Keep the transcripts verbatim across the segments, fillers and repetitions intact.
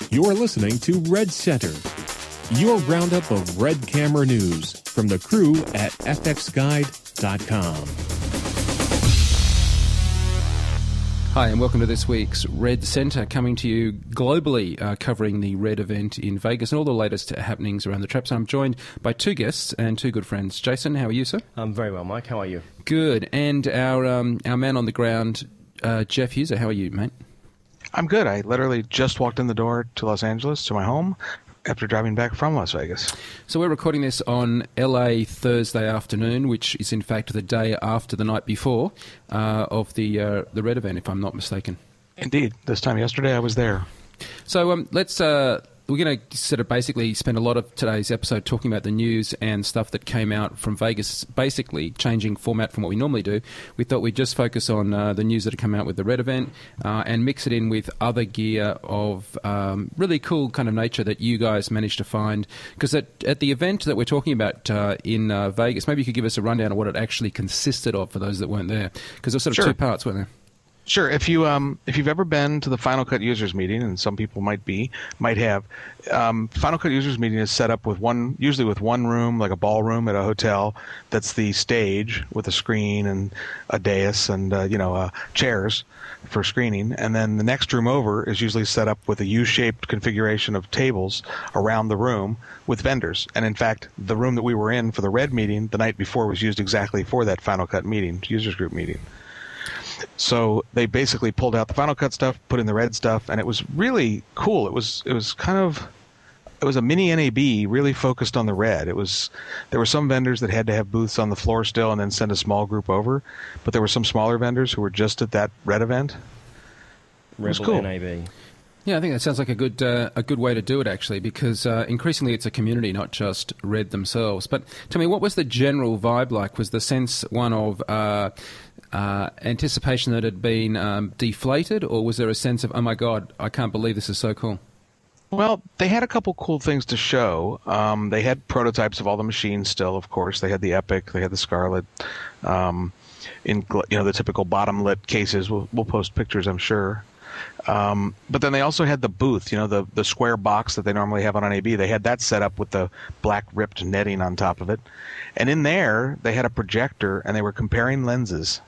You're listening to Red Center, your roundup of Red camera news from the crew at f x guide dot com. Hi, and welcome to this week's Red Center, coming to you globally, uh, covering the Red event in Vegas and all the latest happenings around the traps. I'm joined by two guests and two good friends. Jason, how are you, sir? I'm very well, Mike. How are you? Good. And our um, our man on the ground, uh, Jeff Hughes. How are you, mate? I'm good. I literally just walked in the door to Los Angeles, to my home, after driving back from Las Vegas. So we're recording this on L A Thursday afternoon, which is in fact the day after the night before uh, of the uh, the Red event, if I'm not mistaken. Indeed. This time yesterday I was there. So um, let's... Uh, We're going to sort of basically spend a lot of today's episode talking about the news and stuff that came out from Vegas, basically changing format from what we normally do. We thought we'd just focus on uh, the news that had come out with the Red event uh, and mix it in with other gear of um, really cool kind of nature that you guys managed to find. Because at, at the event that we're talking about uh, in uh, Vegas, maybe you could give us a rundown of what it actually consisted of for those that weren't there. Because there's sort of Sure. two parts, weren't there? Sure. If you um, if you've ever been to the Final Cut users meeting, and some people might be, might have, um, Final Cut users meeting is set up with one, usually with one room, like a ballroom at a hotel. That's the stage with a screen and a dais and uh, you know uh, chairs for screening. And then the next room over is usually set up with a U-shaped configuration of tables around the room with vendors. And in fact, the room that we were in for the Red meeting the night before was used exactly for that Final Cut meeting, users group meeting. So they basically pulled out the Final Cut stuff, put in the Red stuff, and it was really cool. It was it was kind of it was a mini N A B, really focused on the Red. It was there were some vendors that had to have booths on the floor still, and then send a small group over. But there were some smaller vendors who were just at that Red event. It was Rebel cool. N A B. Yeah, I think that sounds like a good uh, a good way to do it, actually, because uh, increasingly it's a community, not just Red themselves. But tell me, what was the general vibe like? Was the sense one of uh, uh, anticipation that had been um, deflated, or was there a sense of, oh my God, I can't believe this is so cool? Well, they had a couple cool things to show. Um, they had prototypes of all the machines still, of course. They had the Epic, they had the Scarlet, um, in you know the typical bottom-lit cases. We'll, we'll post pictures, I'm sure. Um, but then they also had the booth, you know, the, the square box that they normally have on N A B. They had that set up with the black ripped netting on top of it. And in there, they had a projector, and they were comparing lenses.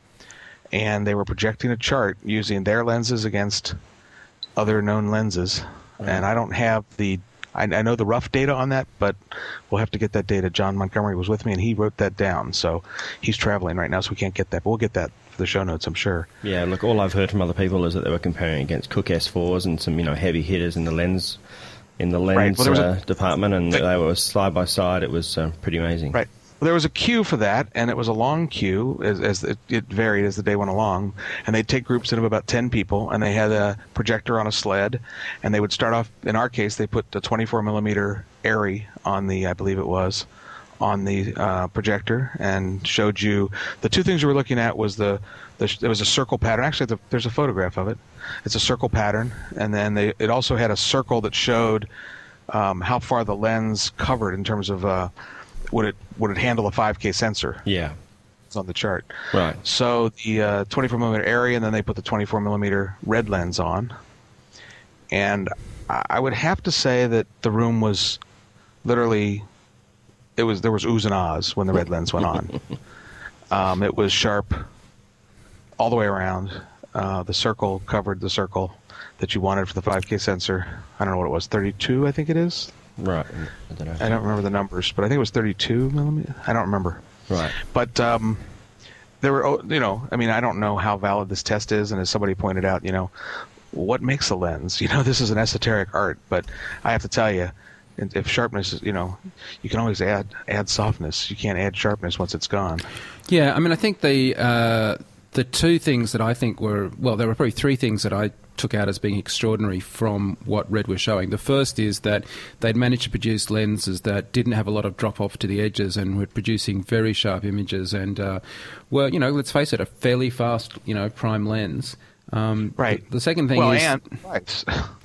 And they were projecting a chart using their lenses against other known lenses. Mm-hmm. And I don't have the... I, I know the rough data on that, but we'll have to get that data. John Montgomery was with me, and he wrote that down. So he's traveling right now, so we can't get that. But we'll get that for the show notes, I'm sure. Yeah, look, all I've heard from other people is that they were comparing against Cooke S fours and some, you know, heavy hitters in the lens in the lens Right. Well, there was a- uh, department, and they were side by side. It was uh, pretty amazing. Right. Well, there was a queue for that, and it was a long queue as, as it, it varied as the day went along. And they'd take groups in of about ten people, and they had a projector on a sled, and they would start off. In our case, they put the twenty-four millimeter Arri on the, I believe it was, on the uh, projector, and showed you the two things you were looking at was the, the there was a circle pattern. Actually, the, there's a photograph of it. It's a circle pattern, and then they it also had a circle that showed um, how far the lens covered in terms of. Uh, Would it would it handle a five K sensor? Yeah, it's on the chart. right. So the uh, twenty-four millimeter Arri, and then they put the twenty-four millimeter Red lens on. And I would have to say that the room was literally, it was there was oohs and ahs when the Red lens went on. um, it was sharp all the way around. Uh, the circle covered the circle that you wanted for the five K sensor. I don't know what it was, thirty-two, I think it is. Right. I don't know. I don't remember the numbers, but I think it was thirty-two millimeter. I don't remember. Right. But um, there were, you know, I mean, I don't know how valid this test is, and as somebody pointed out, you know, what makes a lens? You know, this is an esoteric art, but I have to tell you, if sharpness is, you know, you can always add add softness. You can't add sharpness once it's gone. Yeah, I mean, I think the uh, the two things that I think were, well, there were probably three things that I took out as being extraordinary from what Red was showing. The first is that they'd managed to produce lenses that didn't have a lot of drop-off to the edges and were producing very sharp images and uh, were, you know, let's face it, a fairly fast, you know, prime lens. Um, Right. The, the second thing well, is... and price.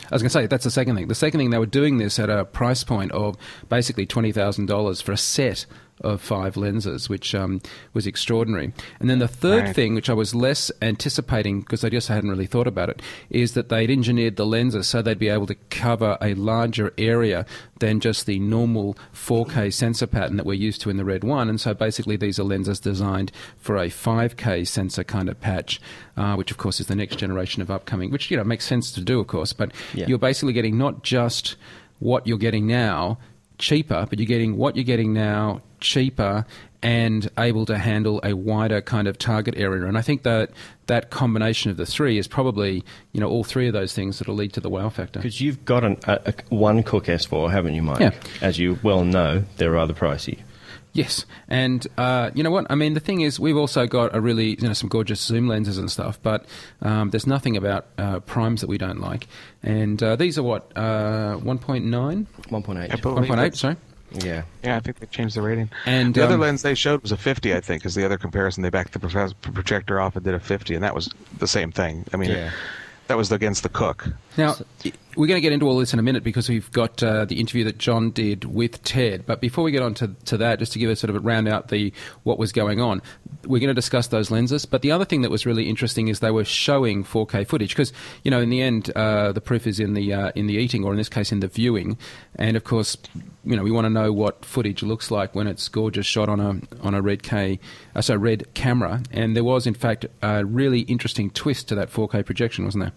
I was going to say, that's the second thing. The second thing, they were doing this at a price point of basically twenty thousand dollars for a set of five lenses, which um, was extraordinary. And then the third Right. thing, which I was less anticipating because I just hadn't really thought about it, is that they'd engineered the lenses so they'd be able to cover a larger area than just the normal four K sensor pattern that we're used to in the Red one. And so basically these are lenses designed for a five K sensor kind of patch, uh, which of course is the next generation of upcoming, which, you know, makes sense to do, of course. But Yeah. you're basically getting not just what you're getting now cheaper, but you're getting what you're getting now cheaper and able to handle a wider kind of target area. And I think that that combination of the three is probably, you know, all three of those things that will lead to the wow factor. Because you've got an, a, a, one Cooke S four, haven't you, Mike? Yeah. As you well know, they're rather pricey. Yes, and uh, you know what? I mean, the thing is, we've also got a really, you know, some gorgeous zoom lenses and stuff, but um, there's nothing about uh, primes that we don't like. And uh, these are what, uh, one point nine? one point eight. I believe one point eight, it. sorry. Yeah. Yeah, I think they changed the rating. And, the other um, lens they showed was a fifty, I think, is the other comparison. They backed the pro- projector off and did a fifty, and that was the same thing. I mean, Yeah. that was against the Cooke. Now, we're going to get into all this in a minute because we've got uh, the interview that John did with Ted. But before we get on to, to that, just to give us sort of a round out the what was going on, we're going to discuss those lenses. But the other thing that was really interesting is they were showing four K footage because, you know, in the end, uh, the proof is in the uh, in the eating, or in this case, in the viewing. And of course, you know, we want to know what footage looks like when it's gorgeous shot on a on a red K, uh, so red camera. And there was, in fact, a really interesting twist to that four K projection, wasn't there?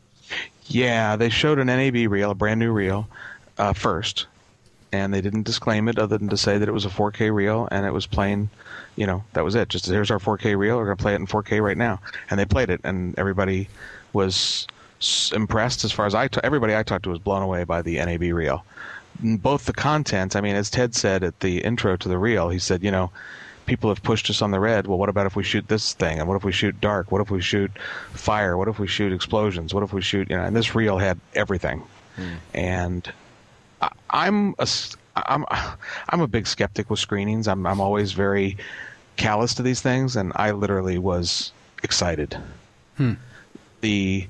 Yeah, they showed an N A B reel, a brand new reel, uh, first, and they didn't disclaim it other than to say that it was a four K reel, and it was playing, you know, that was it. Just here's our four K reel, we're going to play it in four K right now. And they played it, and everybody was s- impressed. As far as I, ta- everybody I talked to was blown away by the N A B reel. Both the content, I mean, as Ted said at the intro to the reel, he said, you know, people have pushed us on the red. Well, what about if we shoot this thing? And what if we shoot dark? What if we shoot fire? What if we shoot explosions? What if we shoot, you know, and this reel had everything. Mm. And I, I'm a, I'm, I'm a big skeptic with screenings. I'm, I'm always very callous to these things. And I literally was excited. Hmm. The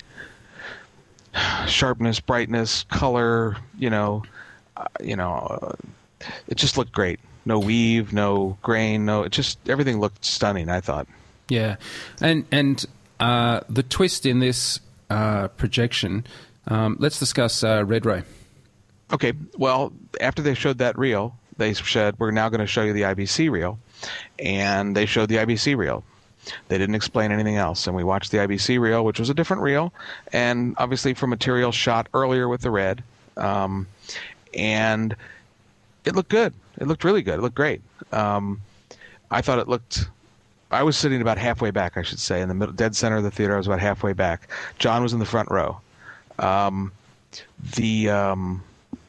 sharpness, brightness, color, you know, uh, you know, uh, it just looked great. No weave, no grain, no. It just everything looked stunning, I thought. Yeah, and and uh, the twist in this uh, projection. Um, let's discuss uh, Red Ray. Okay, well, after they showed that reel, they said we're now going to show you the I B C reel, and they showed the I B C reel. They didn't explain anything else, and we watched the I B C reel, which was a different reel, and obviously from material shot earlier with the red, um, and it looked good. It looked really good. It looked great. Um, I thought it looked... I was sitting about halfway back, I should say, in the middle, dead center of the theater. I was about halfway back. John was in the front row. Um, the um,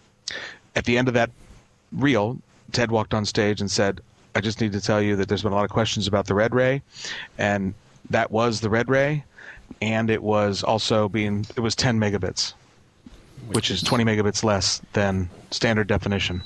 at the end of that reel, Ted walked on stage and said, I just need to tell you that there's been a lot of questions about the Red Ray, and that was the Red Ray, and it was also being... It was ten megabits, which, which is twenty megabits less than standard definition.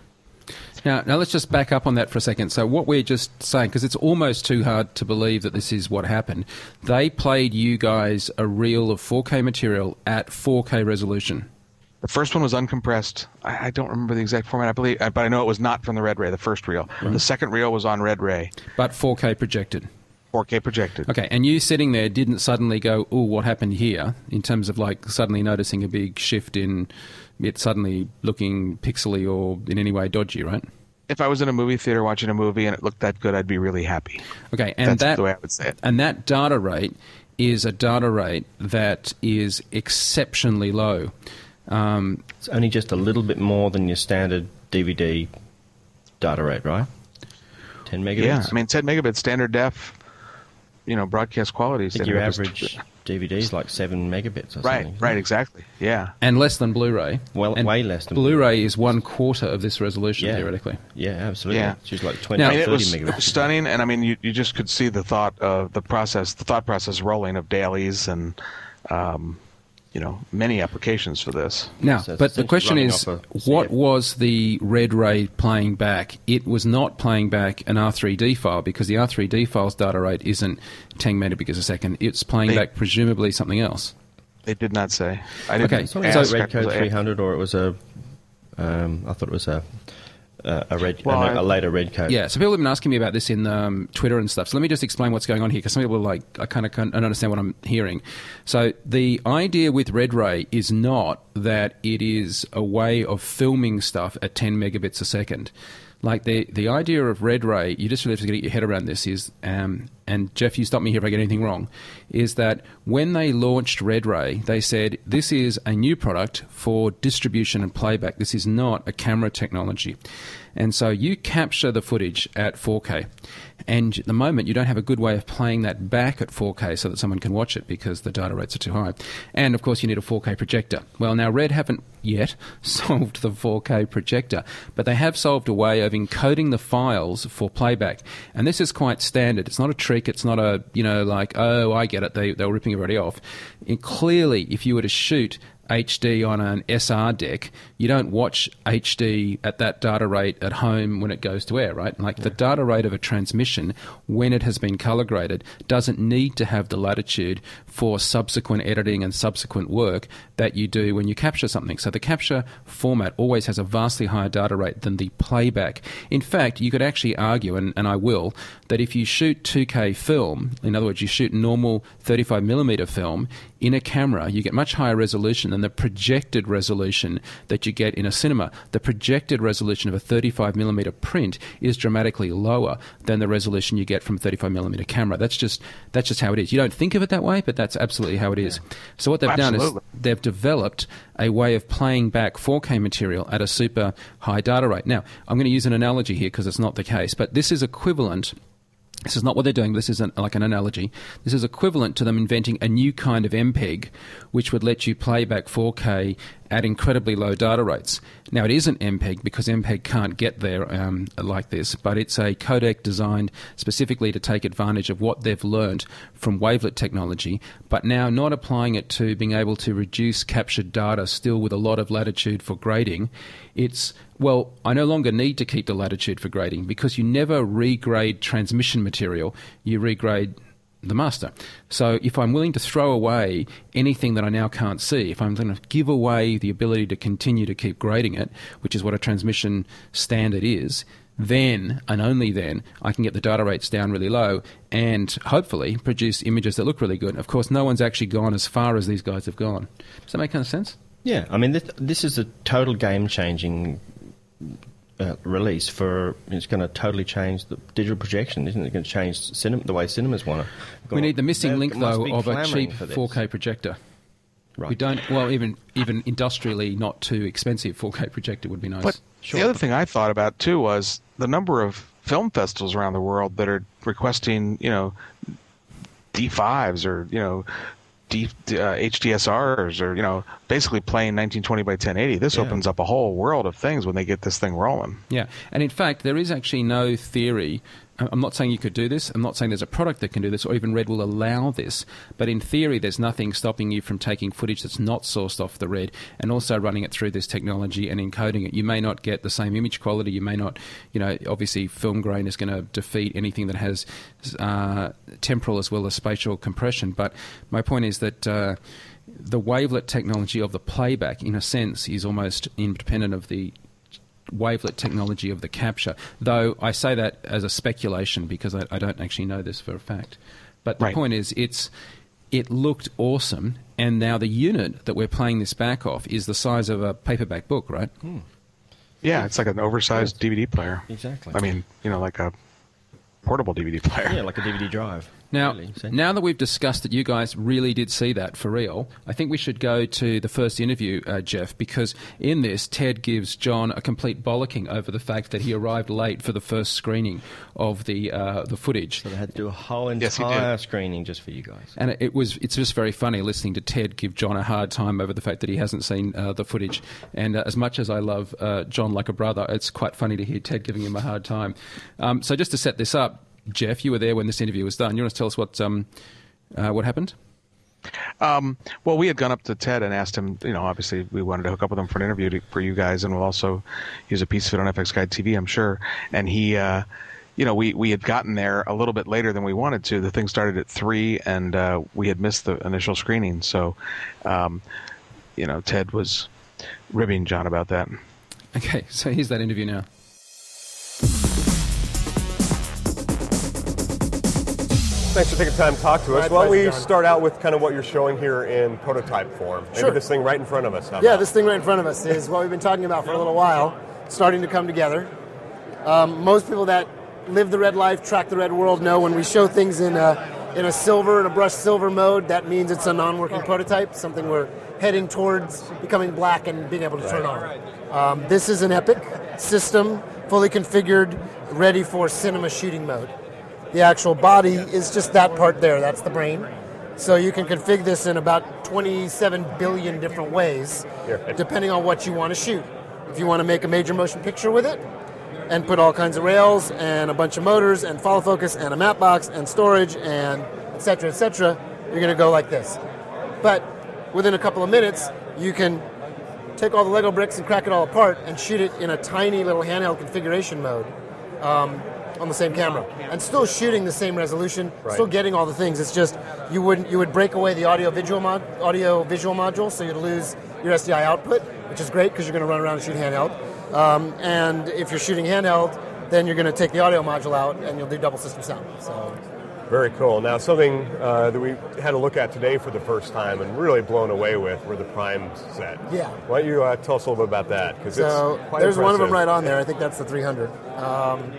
Now, now let's just back up on that for a second. So what we're just saying, because it's almost too hard to believe that this is what happened, they played you guys a reel of four K material at four K resolution. The first one was uncompressed. I, I don't remember the exact format, I believe, but I know it was not from the Red Ray, the first reel. Mm-hmm. The second reel was on Red Ray. But four K projected. four K projected. Okay, and you sitting there didn't suddenly go, ooh, what happened here, in terms of like suddenly noticing a big shift in it suddenly looking pixely or in any way dodgy, right? If I was in a movie theater watching a movie and it looked that good, I'd be really happy. Okay, and That's that, the way I would say it. And that data rate is a data rate that is exceptionally low. Um, it's only just a little bit more than your standard D V D data rate, right? ten megabits? Yeah, I mean, ten megabits standard def, you know, broadcast quality. I think your average D V D is like seven megabits or right, something. Right, exactly, yeah. And less than Blu-ray. Well, and way less than Blu-ray. Blu-ray Is one quarter of this resolution, yeah. theoretically. Yeah, absolutely. Yeah. She's like twenty, now, thirty I mean, it was, megabits. It was stunning, and I mean, you, you just could see the thought of the process, the thought process rolling of dailies and, um, you know, many applications for this. Now, So but the essentially question running is, off a C F. what was the Red Ray playing back? It was not playing back an R three D file because the R three D file's data rate isn't ten megabits a second. It's playing They- back presumably something else. They did not say. I didn't Okay, It's so- only so- a Redcoat three hundred, or it was a. Um, I thought it was a. Uh, a red, Well, a, I- a later Redcoat. Yeah, so people have been asking me about this in um, Twitter and stuff. So let me just explain what's going on here, because some people are like, I kind of don't understand what I'm hearing. So the idea with Red Ray is not that it is a way of filming stuff at ten megabits a second. Like the the idea of Red Ray, you just really have to get your head around this. Is um, and Jeff, you stop me here if I get anything wrong. Is that when they launched Red Ray, they said this is a new product for distribution and playback. This is not a camera technology. And so you capture the footage at four K, and at the moment you don't have a good way of playing that back at four K so that someone can watch it because the data rates are too high. And of course you need a four K projector. Well, now Red haven't yet solved the four K projector, but they have solved a way of encoding the files for playback. And this is quite standard. It's not a trick. It's not a, you know, like, oh, I get it. They, they were ripping everybody off. And clearly, if you were to shoot H D on an S R deck, you don't watch H D at that data rate at home when it goes to air, right? Like yeah. The data rate of a transmission, when it has been color graded, doesn't need to have the latitude for subsequent editing and subsequent work that you do when you capture something. So the capture format always has a vastly higher data rate than the playback. In fact, you could actually argue, and, and I will, that if you shoot two K film, in other words, you shoot normal thirty-five millimeter film in a camera, you get much higher resolution than the projected resolution that you get in a cinema. The projected resolution of a thirty-five millimeter print is dramatically lower than the resolution you get from a thirty-five millimeter camera. That's just that's just how it is. You don't think of it that way, but that's absolutely how it is. So what they've Absolutely. done is they've developed a way of playing back four K material at a super high data rate. Now, I'm going to use an analogy here because it's not the case, but this is equivalent. This is not what they're doing. This is an, like an analogy. This is equivalent to them inventing a new kind of M P E G, which would let you play back four K at incredibly low data rates. Now, it isn't M P E G because M P E G can't get there um, like this, but it's a codec designed specifically to take advantage of what they've learned from wavelet technology, but now not applying it to being able to reduce captured data still with a lot of latitude for grading. It's, well, I no longer need to keep the latitude for grading because you never regrade transmission material, you regrade the master. So if I'm willing to throw away anything that I now can't see, if I'm going to give away the ability to continue to keep grading it, which is what a transmission standard is, then and only then I can get the data rates down really low and hopefully produce images that look really good. Of course, no one's actually gone as far as these guys have gone. Does that make kind of sense? Yeah, I mean, this, this is a total game-changing uh, release for. It's going to totally change the digital projection, isn't it? It's going to change cinema, the way cinemas want to. We need the missing link, though, of a cheap four K projector. Right. We don't. Well, even even industrially not too expensive four K projector would be nice. But Sure. the other thing I thought about too was the number of film festivals around the world that are requesting, you know, D fives or you know. D, uh, H D S Rs or, you know, basically playing nineteen twenty by ten eighty. This Yeah. opens up a whole world of things when they get this thing rolling. Yeah, and in fact, there is actually no theory. I'm not saying you could do this. I'm not saying there's a product that can do this, or even Red will allow this. But in theory, there's nothing stopping you from taking footage that's not sourced off the Red and also running it through this technology and encoding it. You may not get the same image quality. You may not, you know, obviously film grain is going to defeat anything that has uh, temporal as well as spatial compression. But my point is that uh, the wavelet technology of the playback, in a sense, is almost independent of the wavelet technology of the capture, though I say that as a speculation because I, I don't actually know this for a fact. But the Right. point is, it's it looked awesome, and now the unit that we're playing this back off is the size of a paperback book, right? Hmm. Yeah, it's like an oversized D V D player. Exactly. I mean, you know, like a portable D V D player. Yeah, like a D V D drive. Now, really, see? now that we've discussed that you guys really did see that for real, I think we should go to the first interview, uh, Jeff, because in this, Ted gives John a complete bollocking over the fact that he arrived late for the first screening of the uh, the footage. So they had to do a whole Yes, he entire did. screening just for you guys. And it was it's just very funny listening to Ted give John a hard time over the fact that he hasn't seen uh, the footage. And uh, as much as I love uh, John like a brother, it's quite funny to hear Ted giving him a hard time. Um, so just to set this up, Jeff, you were there when this interview was done. You want to tell us what um, uh, what happened? Um, well, we had gone up to Ted and asked him, you know, obviously we wanted to hook up with him for an interview to, for you guys, and we'll also use a piece of it on F X Guide T V, I'm sure. And he, uh, you know, we, we had gotten there a little bit later than we wanted to. The thing started at three, and uh, we had missed the initial screening. So, um, you know, Ted was ribbing John about that. Okay, so here's that interview now. Thanks for taking time to talk to us. My Why don't we pleasure, John. start out with kind of what you're showing here in prototype form? Maybe Sure. this thing right in front of us. How Yeah, about? this thing right in front of us is what we've been talking about for a little while, starting to come together. Um, most people that live the red life, track the red world, know when we show things in a, in a silver, in a brushed silver mode, that means it's a non-working prototype, something we're heading towards becoming black and being able to turn on. Um, this is an Epic system, fully configured, ready for cinema shooting mode. The actual body is just that part there, that's the brain. So you can configure this in about twenty-seven billion different ways, depending on what you want to shoot. If you want to make a major motion picture with it, and put all kinds of rails, and a bunch of motors, and follow focus, and a map box, and storage, and et cetera, et cetera, you're going to go like this. But within a couple of minutes, you can take all the Lego bricks and crack it all apart and shoot it in a tiny little handheld configuration mode. Um, on the same camera, and still shooting the same resolution, Right. still getting all the things. It's just you would you would break away the audio visual mod, audio visual module, so you'd lose your S D I output, which is great because you're going to run around and shoot handheld. Um, and if you're shooting handheld, then you're going to take the audio module out and you'll do double system sound. So Very cool. Now, something uh, that we had a look at today for the first time and really blown away with were the Prime set. Yeah. Why don't you uh, tell us a little bit about that? Because So it's quite there's one of them impressive. right on there. I think that's the three hundred. Um,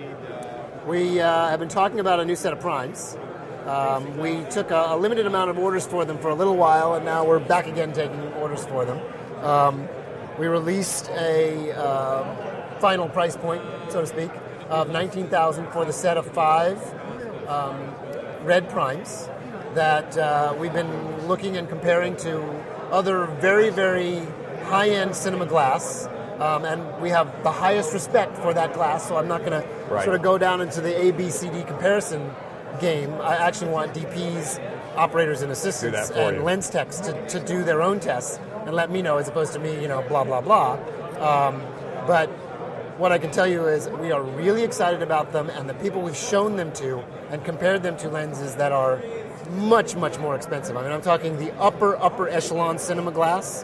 we uh, have been talking about a new set of primes. Um, we took a, a limited amount of orders for them for a little while, and now we're back again taking orders for them. Um, we released a uh, final price point, so to speak, of nineteen thousand dollars for the set of five um, red primes that uh, we've been looking and comparing to other very, very high-end cinema glass. Um, and we have the highest respect for that glass, so I'm not going to Right. sort of go down into the A, B, C, D comparison game. I actually want D Ps, operators and assistants, Do that for and you. lens techs to, to do their own tests and let me know, as opposed to me, you know, blah, blah, blah. Um, but what I can tell you is we are really excited about them, and the people we've shown them to and compared them to lenses that are much, much more expensive. I mean, I'm talking the upper, upper echelon cinema glass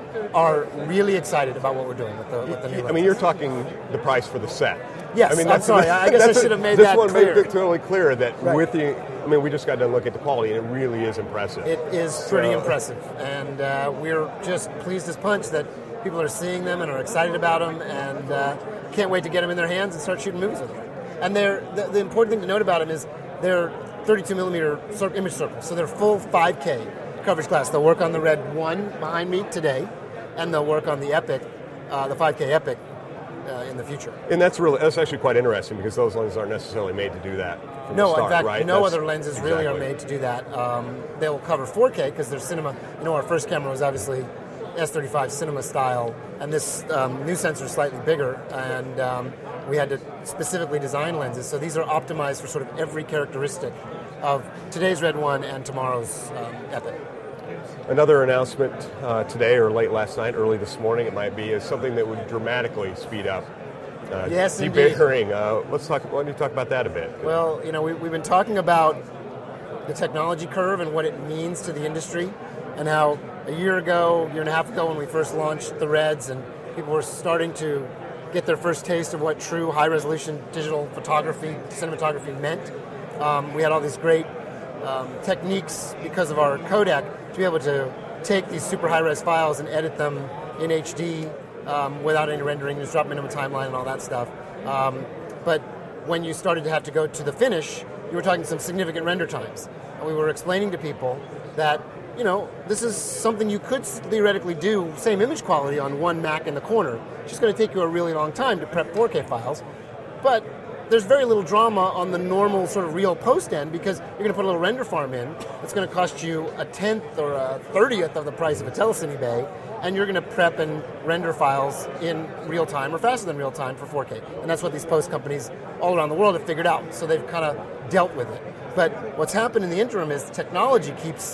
are really excited about what we're doing with the, with the new lenses. I mean, you're talking the price for the set. Yes, I mean, I'm that's, sorry. I guess I that's should have made this that one clear. made it totally clear that Right. with the. I mean, we just got done looking at the quality, and it really is impressive. It is pretty So- impressive, and uh, we're just pleased as punch that people are seeing them and are excited about them, and uh, can't wait to get them in their hands and start shooting movies with them. And they're the, the important thing to note about them is they're thirty-two millimeter cir- image circles, so they're full five K coverage glass. They'll work on the Red One behind me today, and they'll work on the Epic, uh, the five K Epic, uh, in the future. And that's really that's actually quite interesting because those lenses aren't necessarily made to do that. From No, the start, in fact, right? no That's- other lenses really are exactly. made to do that. Um, they'll cover four K because they're cinema. You know, our first camera was obviously S thirty-five cinema style, and this um, new sensor is slightly bigger, and um, we had to specifically design lenses. So these are optimized for sort of every characteristic of today's Red One and tomorrow's um, Epic. Another announcement uh, today or late last night, early this morning it might be, is something that would dramatically speed up uh, Yes, indeed. debiggering. Uh, let's talk. Why don't you talk about that a bit? Well, you know, we, we've been talking about the technology curve and what it means to the industry, and how a year ago, year and a half ago, when we first launched the Reds, and people were starting to get their first taste of what true high-resolution digital photography, cinematography meant. Um, we had all these great um, techniques because of our codec to be able to take these super high-res files and edit them in H D um, without any rendering, just drop them into a timeline and all that stuff. Um, but when you started to have to go to the finish, you were talking some significant render times. And we were explaining to people that, you know, this is something you could theoretically do, same image quality on one Mac in the corner. It's just going to take you a really long time to prep four K files. But there's very little drama on the normal sort of real post end because you're going to put a little render farm in. It's going to cost you a tenth or a thirtieth of the price of a Telecine Bay, and you're going to prep and render files in real time or faster than real time for four K. And that's what these post companies all around the world have figured out. So they've kind of dealt with it. But what's happened in the interim is technology keeps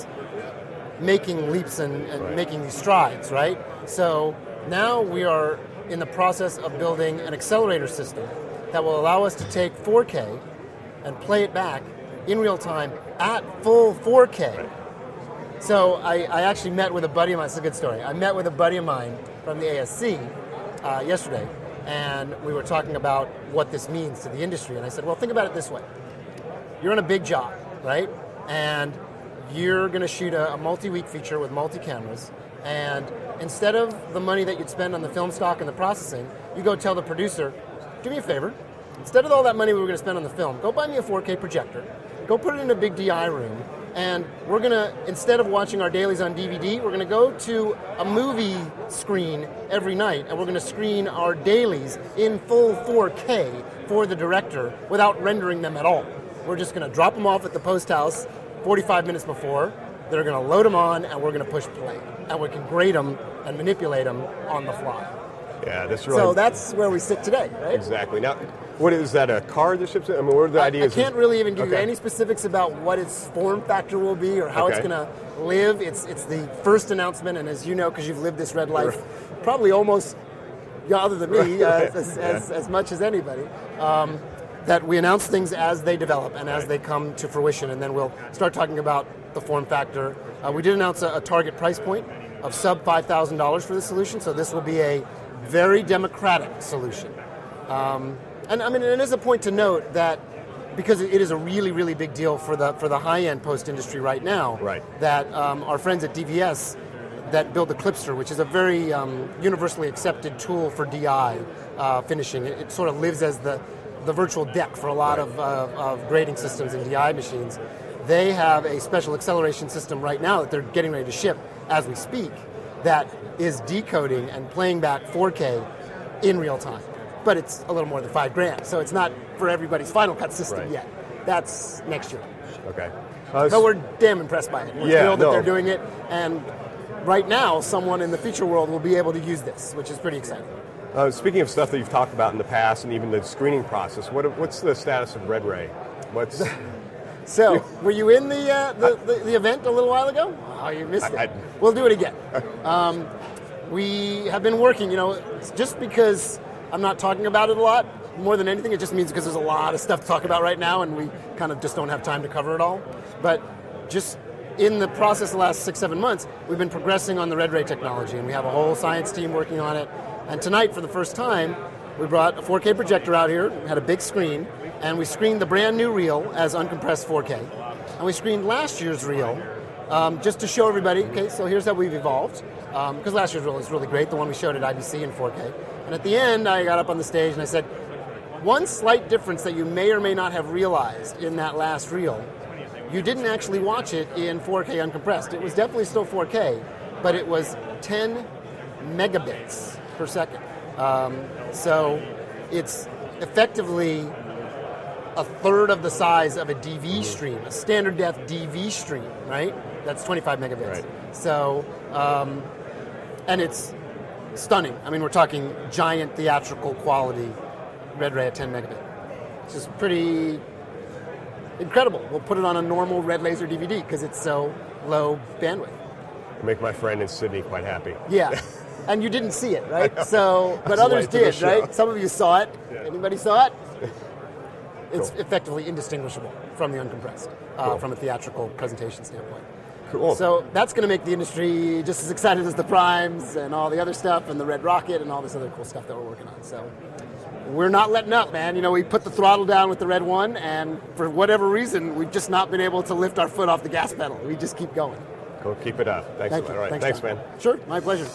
making leaps and, and Right. making these strides, right? So now we are in the process of building an accelerator system that will allow us to take four K and play it back in real time at full four K. Right. So I, I actually met with a buddy of mine. It's a good story. I met with a buddy of mine from the A S C uh, yesterday, and we were talking about what this means to the industry. And I said, well, think about it this way. You're on a big job, right? And you're going to shoot a, a multi-week feature with multi-cameras, and instead of the money that you'd spend on the film stock and the processing, you go tell the producer, do me a favor, instead of all that money we were going to spend on the film, go buy me a four K projector, go put it in a big D I room, and we're going to, instead of watching our dailies on D V D, we're going to go to a movie screen every night, and we're going to screen our dailies in full four K for the director without rendering them at all. We're just going to drop them off at the post house forty-five minutes before. They're going to load them on, and we're going to push play. And we can grade them and manipulate them on the fly. Yeah, that's really... So that's where we sit today, right? Exactly. Now, what is that, a card that ships it? I mean, what are the I, ideas? I can't really even give okay. you any specifics about what its form factor will be or how okay. it's going to live. It's it's the first announcement, and as you know, because you've lived this red life, probably almost, yeah, other than me, uh, as, yeah. as, as much as anybody, um, that we announce things as they develop and as they come to fruition, and then we'll start talking about the form factor. Uh, we did announce a, a target price point of sub five thousand dollars for this solution, so this will be a very democratic solution. Um, and I mean, it is a point to note that because it is a really, really big deal for the for the high-end post industry right now, right. that um, our friends at D V S that build the Clipster, which is a very um, universally accepted tool for D I uh, finishing. It, it sort of lives as the, the virtual deck for a lot right. of, uh, of grading systems and D I machines. They have a special acceleration system right now that they're getting ready to ship as we speak that is decoding and playing back four K in real time. But it's a little more than five grand, so it's not for everybody's Final Cut system right. yet. That's next year. Okay. Uh, but we're damn impressed by it. We're yeah, thrilled that no. they're doing it, and right now, someone in the feature world will be able to use this, which is pretty exciting. Uh, speaking of stuff that you've talked about in the past and even the screening process, what, what's the status of Red Ray? What's... So, were you in the, uh, the, the the event a little while ago? Oh, you missed it. I, I, we'll do it again. Um, we have been working, you know, just because I'm not talking about it a lot, more than anything, it just means because there's a lot of stuff to talk about right now, and we kind of just don't have time to cover it all. But just in the process of the last six, seven months, we've been progressing on the Red Ray technology, and we have a whole science team working on it. And tonight, for the first time, we brought a four K projector out here, had a big screen, and we screened the brand new reel as uncompressed four K. And we screened last year's reel um, just to show everybody, okay, so here's how we've evolved. Because um, last year's reel was really great, the one we showed at I B C in four K. And at the end, I got up on the stage and I said, one slight difference that you may or may not have realized in that last reel, you didn't actually watch it in four K uncompressed. It was definitely still four K, but it was ten megabits per second. Um, so it's effectively a third of the size of a D V stream, a standard depth D V stream, right? That's twenty-five megabits. Right. So, um, and it's stunning. I mean, we're talking giant theatrical quality Red Ray at ten megabit. It's just pretty incredible. We'll put it on a normal red laser D V D because it's so low bandwidth. Make my friend in Sydney quite happy. Yeah. And you didn't see it, right? So, but That's others late to the did, show. right? Some of you saw it. Yeah. Anybody saw it? It's Cool. effectively indistinguishable from the uncompressed, uh, Cool. from a theatrical presentation standpoint. Cool. So that's going to make the industry just as excited as the Primes and all the other stuff and the Red Rocket and all this other cool stuff that we're working on. So we're not letting up, man. You know, we put the throttle down with the Red One, and for whatever reason, we've just not been able to lift our foot off the gas pedal. We just keep going. Cool. Keep it up. Thanks. Thank a lot. you. All right. Thanks, Thanks, Tom. man. Sure. My pleasure.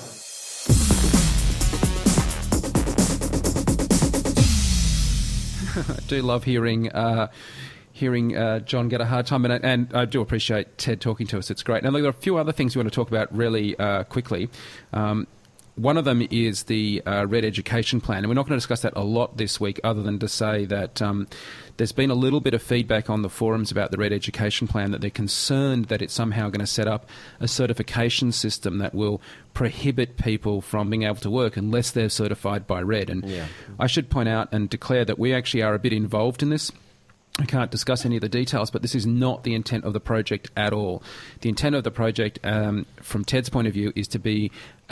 I do love hearing uh, hearing uh, John get a hard time, and, and I do appreciate Ted talking to us. It's great. Now, there are a few other things we want to talk about really uh, quickly. Um, one of them is the uh, Red Education Plan, and we're not going to discuss that a lot this week other than to say that um, there's been a little bit of feedback on the forums about the Red Education Plan that they're concerned that it's somehow going to set up a certification system that will prohibit people from being able to work unless they're certified by Red. And Yeah. I should point out and declare that we actually are a bit involved in this. I can't discuss any of the details, but this is not the intent of the project at all. The intent of the project, um, from Ted's point of view, is to be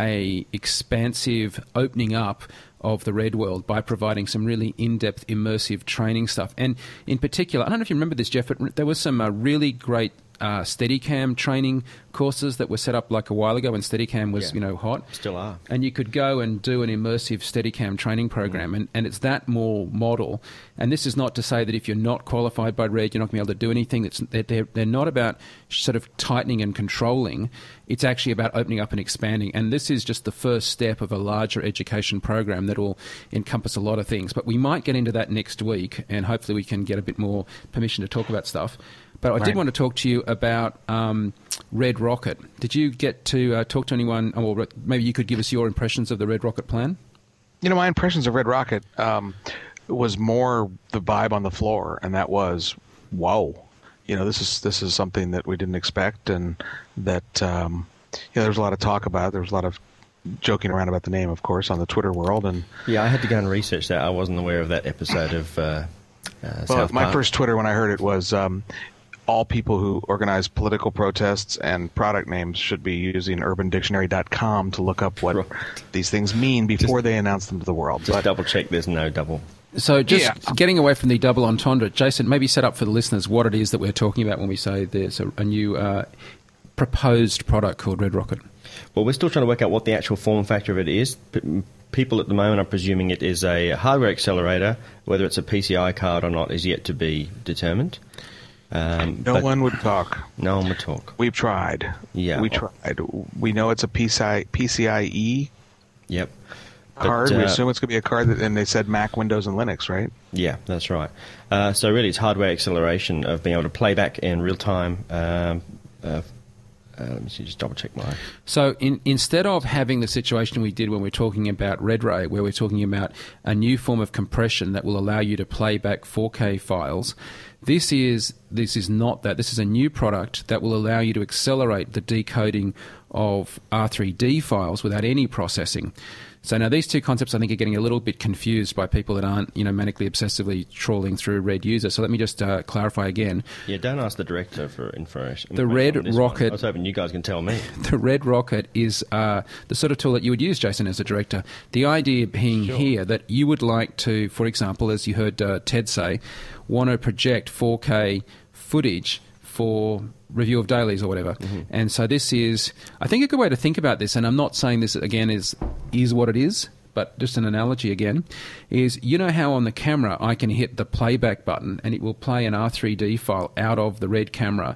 a expansive opening up of the Red world by providing some really in-depth, immersive training stuff. And in particular, I don't know if you remember this, Jeff, but there was some uh, really great uh, Steadicam training courses that were set up like a while ago when Steadicam was, Yeah. you know, hot. Still are. And you could go and do an immersive Steadicam training program, and, and it's that more model. And this is not to say that if you're not qualified by Red, you're not going to be able to do anything. It's, they're, they're not about sort of tightening and controlling. It's actually about opening up and expanding. And this is just the first step of a larger education program that will encompass a lot of things. But we might get into that next week, and hopefully we can get a bit more permission to talk about stuff. But I Right. did want to talk to you about um, Red Rocket. Did you get to uh, talk to anyone, or maybe you could give us your impressions of the Red Rocket plan? You know, my impressions of Red Rocket um, was more the vibe on the floor, and that was, whoa. You know, this is this is something that we didn't expect, and that um, you know, there was a lot of talk about it. There was a lot of joking around about the name, of course, on the Twitter world. And Yeah, I had to go and research that. I wasn't aware of that episode of uh, uh, well, South my Park. first Twitter when I heard it was um, all people who organize political protests and product names should be using urban dictionary dot com to look up what Right. these things mean before they announce them to the world. Just But- double check there's no double. So just Yeah. getting away from the double entendre, Jason, maybe set up for the listeners what it is that we're talking about when we say there's a, a new uh, proposed product called Red Rocket. Well, we're still trying to work out what the actual form factor of it is. P- people at the moment are presuming it is a hardware accelerator. Whether it's a P C I card or not is yet to be determined. Um, no but one would talk. No one would talk. We've tried. Yeah. We tried. We know it's a P C I, P C I E Yep. card. But, we uh, assume it's going to be a card, that, and they said Mac, Windows, and Linux, right? Yeah, that's right. Uh, so really, it's hardware acceleration of being able to play back in real time. Um, uh, uh, let me see, just double check my. So in, instead of having the situation we did when we're talking about Red Ray, where we're talking about a new form of compression that will allow you to play back four K files, this is this is not that. This is a new product that will allow you to accelerate the decoding of R three D files without any processing. So now these two concepts, I think, are getting a little bit confused by people that aren't, you know, manically obsessively trawling through Red User. So let me just uh, clarify again. Yeah, don't ask the director for information. The Red on this Rocket- one. I was hoping you guys can tell me. The Red Rocket is uh, the sort of tool that you would use, Jason, as a director. The idea being here that you would like to, for example, as you heard uh, Ted say, want to project four K footage for review of dailies or whatever. Mm-hmm. And so this is, I think, a good way to think about this, and I'm not saying this, again, is is what it is, but just an analogy again, is you know how on the camera I can hit the playback button and it will play an R three D file out of the Red camera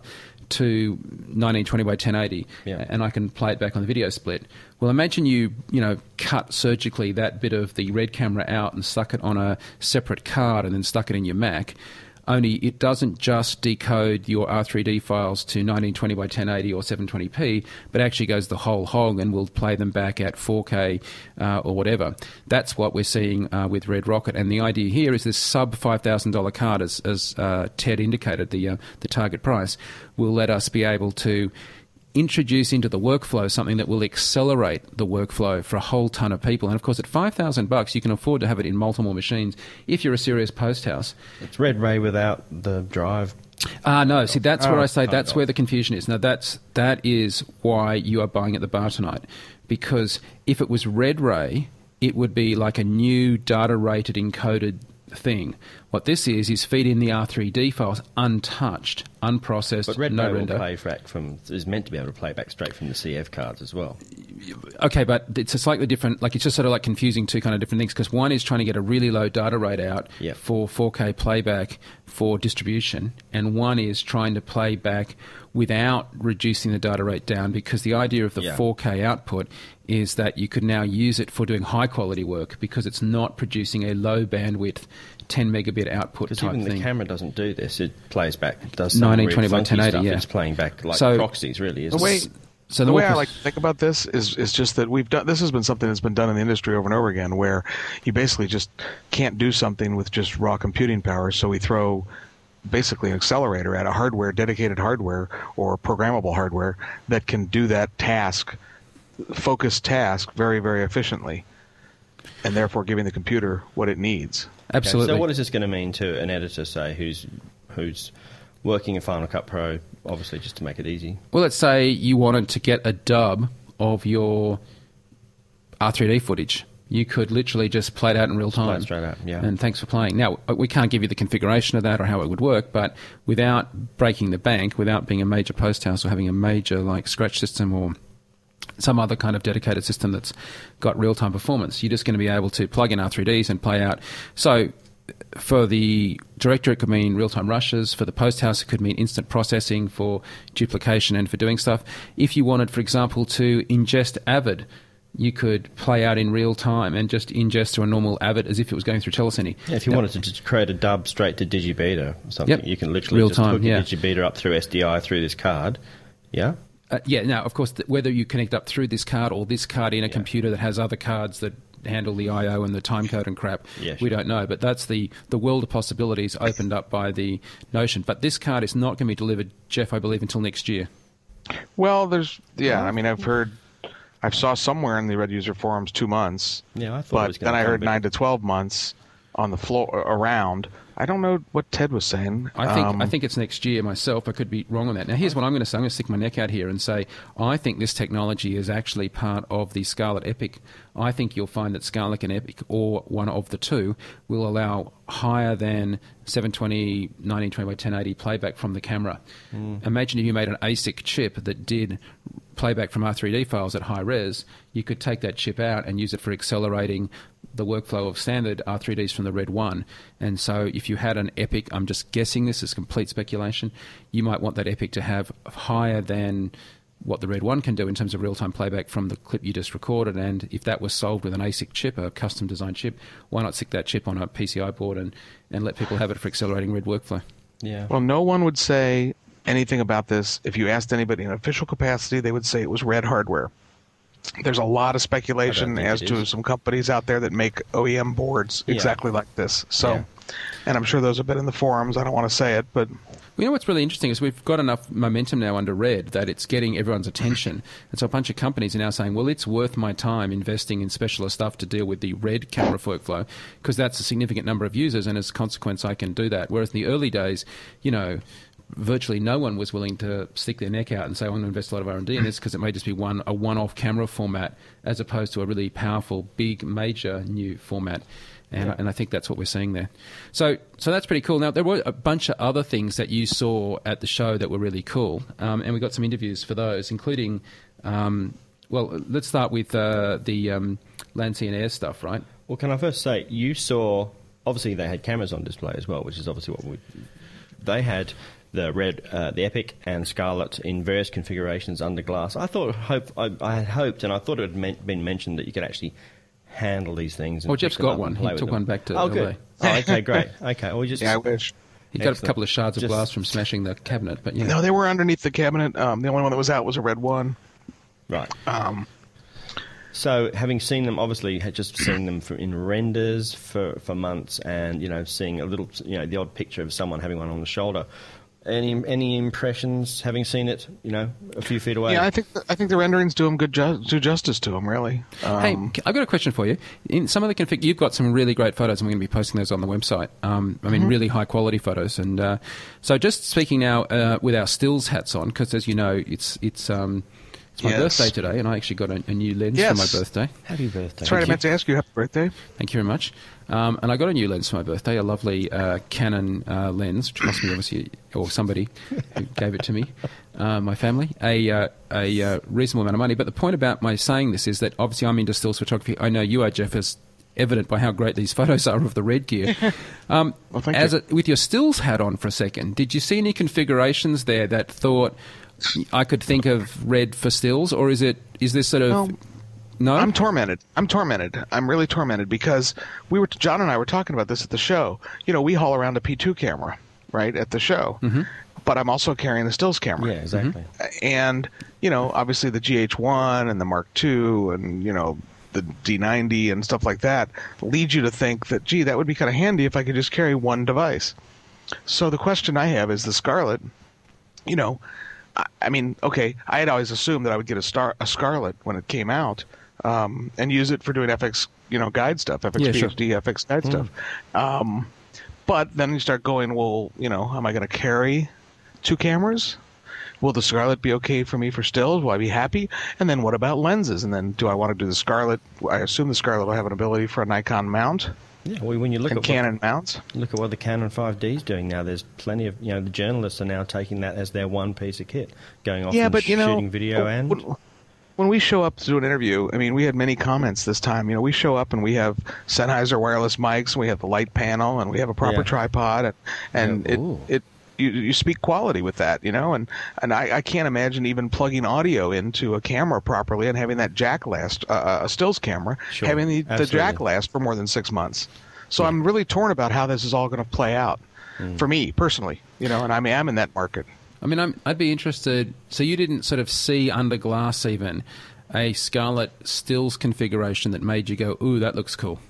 to nineteen twenty by ten eighty, Yeah. and I can play it back on the video split. Well, imagine you, you know, cut surgically that bit of the Red camera out and stuck it on a separate card and then stuck it in your Mac. Only it doesn't just decode your R three D files to nineteen twenty by ten eighty or seven twenty p, but actually goes the whole hog and will play them back at four K uh, or whatever. That's what we're seeing uh, with Red Rocket. And the idea here is this sub five thousand dollars card, as, as uh, Ted indicated, the, uh, the target price, will let us be able to introduce into the workflow something that will accelerate the workflow for a whole ton of people. And of course, at five thousand bucks, you can afford to have it in multiple machines if you're a serious post house. It's Red Ray without the drive. Ah, no. See, that's where Oh, I say oh, that's God. where the confusion is. Now, that's that is why you are buying at the bar tonight. Because if it was Red Ray, it would be like a new data-rated encoded thing. What this is is feed in the R three D files untouched, unprocessed, But Red no Ray will render. play back from is meant to be able to play back straight from the C F cards as well. Okay, but it's a slightly different, like it's just sort of like confusing two kind of different things, because one is trying to get a really low data rate out Yep. for four K playback for distribution, and one is trying to play back without reducing the data rate down, because the idea of the Yeah. four K output is that you could now use it for doing high quality work because it's not producing a low bandwidth ten megabit output Because type even thing. the camera doesn't do this. It plays back. It does some nineteen really twenty by funky ten eighty, stuff. yeah. It's playing back like So- proxies, really. Isn't The way, it? So the more way I pres- like to think about this is is just that we've done. This has been something that's been done in the industry over and over again, where you basically just can't do something with just raw computing power. So we throw basically an accelerator at a hardware, dedicated hardware or programmable hardware that can do that task, focused task, very very efficiently, and therefore giving the computer what it needs. Absolutely. Okay, so what is this going to mean to an editor, say, who's who's working in Final Cut Pro, obviously, just to make it easy? Well, let's say you wanted to get a dub of your R three D footage. You could literally just play it out in real time. Play it straight out, yeah. And thanks for playing. Now, we can't give you the configuration of that or how it would work, but without breaking the bank, without being a major post house or having a major like Scratch system or some other kind of dedicated system that's got real-time performance, you're just going to be able to plug in R three Ds and play out. So for the director, it could mean real-time rushes. For the post house, it could mean instant processing for duplication and for doing stuff. If you wanted, for example, to ingest Avid, you could play out in real time and just ingest to a normal Avid as if it was going through Telecine. Yeah, if you now, wanted to just create a dub straight to Digibeta or something, yep, you can literally real just time, hook yeah. your Digibeta up through S D I through this card. Yeah? Uh, yeah, now, of course, th- whether you connect up through this card or this card in a yeah. computer that has other cards that handle the I O and the timecode and crap, yeah, we sure. don't know. But that's the, the world of possibilities opened up by the notion. But this card is not going to be delivered, Jeff, I believe, until next year. Well, there's, yeah, I mean, I've heard... I saw somewhere in the Red User forums two months. Yeah, I thought but it was gonna then I come heard big. nine to twelve months on the floor around. I don't know what Ted was saying. I think um, I think it's next year myself. I could be wrong on that. Now, here's what I'm going to say. I'm going to stick my neck out here and say I think this technology is actually part of the Scarlett Epic. I think you'll find that Scarlett and Epic, or one of the two, will allow higher than seven twenty, nineteen twenty by ten eighty playback from the camera. Mm. Imagine if you made an A S I C chip that did playback from R three D files at high res. You could take that chip out and use it for accelerating the workflow of standard R three Ds from the Red one. And so if you had an Epic, I'm just guessing this is complete speculation, you might want that Epic to have higher than what the Red one can do in terms of real-time playback from the clip you just recorded. And if that was solved with an A S I C chip, a custom-designed chip, why not stick that chip on a P C I board and, and let people have it for accelerating Red workflow? Yeah. Well, no one would say anything about this. If you asked anybody in official capacity, they would say it was Red hardware. There's a lot of speculation as to is. some companies out there that make O E M boards yeah. exactly like this. So, yeah. and I'm sure those have been in the forums. I don't want to say it, but... Well, you know what's really interesting is we've got enough momentum now under Red that it's getting everyone's attention. And so a bunch of companies are now saying, well, it's worth my time investing in specialist stuff to deal with the Red camera workflow because that's a significant number of users, and as a consequence, I can do that. Whereas in the early days, you know, virtually no one was willing to stick their neck out and say, I want to invest a lot of R and D in this because it may just be one a one-off camera format as opposed to a really powerful, big, major new format. And, yeah. and I think that's what we're seeing there. So so that's pretty cool. Now, there were a bunch of other things that you saw at the show that were really cool, um, and we got some interviews for those, including, um, well, let's start with uh, the um, Land, Sea and Air stuff, right? Well, can I first say, you saw, obviously they had cameras on display as well, which is obviously what we... They had the Red, uh, the Epic and Scarlett in various configurations under glass. I thought, hope, I, I had hoped, and I thought it had men- been mentioned that you could actually handle these things. And well, Jeff's got one. He took one back to Oh, L A. good. Oh, okay, great. Okay, well, just yeah, I wish. He got Excellent. a couple of shards of Just, glass from smashing the cabinet, but yeah. No, they were underneath the cabinet. Um, the only one that was out was a Red one. Right. Um, so, having seen them, obviously, had just seen them for, in renders for, for months, and you know, seeing a little, you know, the odd picture of someone having one on the shoulder. Any any impressions having seen it, you know, a few feet away? Yeah, I think the, I think the renderings do them good ju- do justice to them, really. Um, Hey, I've got a question for you. In some of the config, you've got some really great photos, and we're going to be posting those on the website. Um, I mean, mm-hmm. really high quality photos. And uh, so, just speaking now uh, with our stills hats on, because as you know, it's it's um, it's my yes. birthday today, and I actually got a, a new lens yes. for my birthday. Happy birthday! That's right. I meant to ask you happy birthday. Thank you very much. Um, and I got a new lens for my birthday, a lovely uh, Canon uh, lens, which cost me obviously, or somebody who gave it to me, uh, my family, a, uh, a uh, reasonable amount of money. But the point about my saying this is that obviously I'm into stills photography. I know you are, Jeff, as evident by how great these photos are of the Red gear. Um, well, thank as you. A, with your stills hat on for a second, did you see any configurations there that thought I could think of Red for stills, or is it is this sort of... No. No? I'm tormented. I'm tormented. I'm really tormented because we were John and I were talking about this at the show. You know, we haul around a P two camera, right, at the show. Mm-hmm. But I'm also carrying the stills camera. Yeah, exactly. Mm-hmm. And, you know, obviously the G H one and the Mark two and, you know, the D ninety and stuff like that lead you to think that, gee, that would be kind of handy if I could just carry one device. So the question I have is the Scarlett, you know, I, I mean, okay, I had always assumed that I would get a, star, a Scarlett when it came out. um, and use it for doing F X, you know, guide stuff, F X Yeah, P sure. H D, F X guide Mm. stuff. Um, but then you start going, well, you know, am I going to carry two cameras? Will the Scarlett be okay for me for stills? Will I be happy? And then what about lenses? And then do I want to do the Scarlett? I assume the Scarlett will have an ability for a Nikon mount Yeah, well, when you look and at Canon mounts. what, look at what the Canon five D is doing now, there's plenty of, you know, the journalists are now taking that as their one piece of kit, going off Yeah, and but you know, shooting video and... when, when we show up to do an interview, I mean, we had many comments this time. You know, we show up and we have Sennheiser wireless mics, and we have the light panel, and we have a proper Yeah. tripod, and, and Yeah, ooh. it it you, you speak quality with that, you know, and and I, I can't imagine even plugging audio into a camera properly and having that jack last uh, a stills camera, Sure, having the, the absolutely. jack last for more than six months. So I'm really torn about how this is all going to play out Mm. for me personally, you know, and I mean I'm in that market. I mean, I'm, I'd be interested. So you didn't sort of see under glass even a Scarlett stills configuration that made you go, ooh, that looks cool.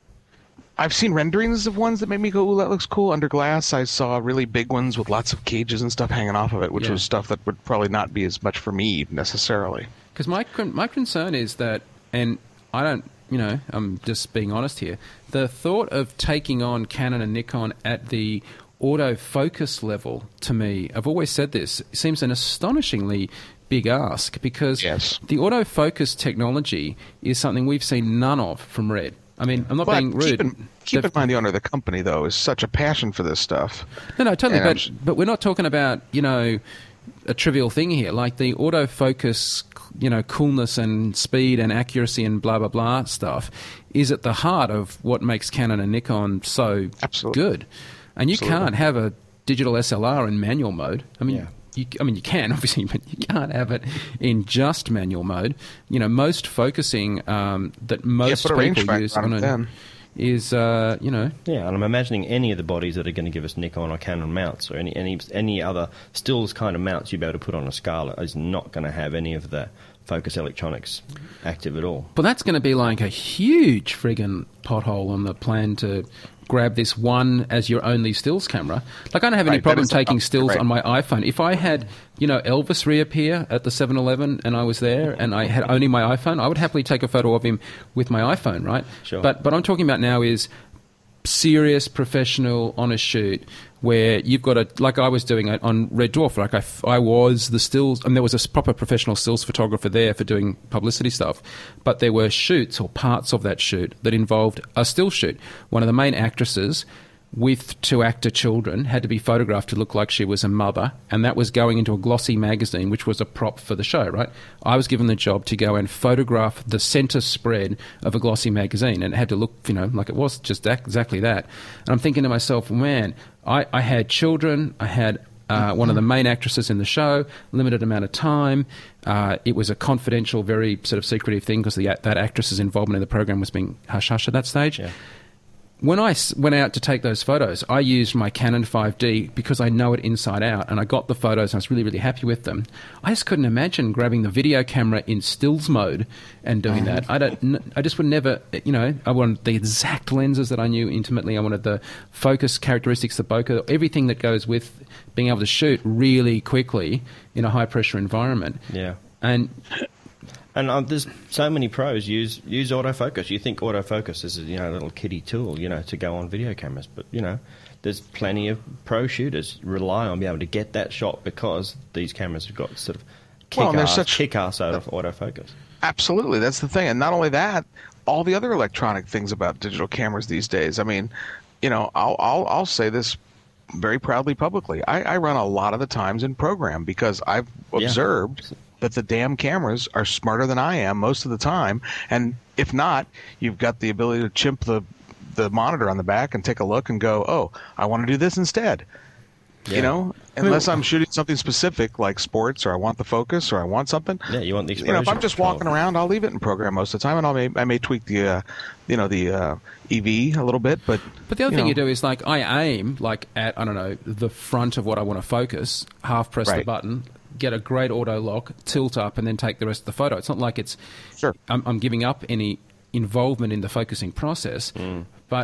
I've seen renderings of ones that made me go, ooh, that looks cool. Under glass, I saw really big ones with lots of cages and stuff hanging off of it, which Yeah. was stuff that would probably not be as much for me necessarily. Because my con- my concern is that, and I don't, you know, I'm just being honest here. The thought of taking on Canon and Nikon at the autofocus level, to me, I've always said this, seems an astonishingly big ask, because Yes. the autofocus technology is something we've seen none of from Red. I mean, I'm not But being rude. keep in, keep They've- in mind the owner of the company, though, is such a passion for this stuff. No, no, totally. And I'm But s- but we're not talking about, you know, a trivial thing here. Like the autofocus, you know, coolness and speed and accuracy and blah blah blah stuff is at the heart of what makes Canon and Nikon so Absolutely. good. And you Absolutely. can't have a digital S L R in manual mode. I mean. Yeah. You, I mean, you can obviously, but you can't have it in just manual mode. You know, most focusing um, that most put a people rangefinder use on on it a, then. is, uh, you know, Yeah, and I'm imagining any of the bodies that are going to give us Nikon or Canon mounts, or any any any other stills kind of mounts you'd be able to put on a Scarlett, is not going to have any of the focus electronics active at all. But that's going to be like a huge friggin' pothole on the plan to grab this one as your only stills camera. Like, I don't have any Right, that problem is the- taking stills right. on my iPhone. If I had, you know, Elvis reappear at the seven eleven and I was there and I had only my iPhone, I would happily take a photo of him with my iPhone, right? Sure. But what I'm talking about now is serious, professional, honest shoot where you've got a, like I was doing it on Red Dwarf, like I, f- I was the stills, and there was a s- proper professional stills photographer there for doing publicity stuff, but there were shoots or parts of that shoot that involved a still shoot. One of the main actresses with two actor children had to be photographed to look like she was a mother, and that was going into a glossy magazine, which was a prop for the show, right? I was given the job to go and photograph the center spread of a glossy magazine, and it had to look, you know, like it was just ac- exactly that. And I'm thinking to myself, man, I, I had children, I had uh, one of the main actresses in the show, limited amount of time. Uh, it was a confidential, very sort of secretive thing because that actress's involvement in the program was being hush-hush at that stage. Yeah. When I s- went out to take those photos, I used my Canon five D because I know it inside out, and I got the photos and I was really, really happy with them. I just couldn't imagine grabbing the video camera in stills mode and doing that. I don't. N- I just would never, you know, I wanted the exact lenses that I knew intimately. I wanted the focus characteristics, the bokeh, everything that goes with being able to shoot really quickly in a high-pressure environment. Yeah. And And uh, there's so many pros use use autofocus. You think autofocus is a, you know, a little kiddie tool, you know, to go on video cameras, but you know, there's plenty of pro shooters rely on being able to get that shot because these cameras have got sort of kick Well, and there's ass, such- kick ass out of autofocus. Absolutely, that's the thing. And not only that, all the other electronic things about digital cameras these days. I mean, you know, I'll I'll, I'll say this very proudly publicly. I, I run a lot of the times in program because I've Yeah. observed that the damn cameras are smarter than I am most of the time. And if not, you've got the ability to chimp the the monitor on the back and take a look and go, oh, I want to do this instead. Yeah. You know, unless I'm shooting something specific like sports, or I want the focus, or I want something. Yeah, you want the You know, if I'm exposure just control. walking around, I'll leave it in program most of the time, and I may I may tweak the, uh, you know, the uh, E V a little bit. But But the other thing know, you do is, like, I aim, like, at, I don't know, the front of what I want to focus, half press the Right. button, get a great auto lock, tilt up, and then take the rest of the photo. It's not like it's, Sure. I'm, I'm giving up any involvement in the focusing process, but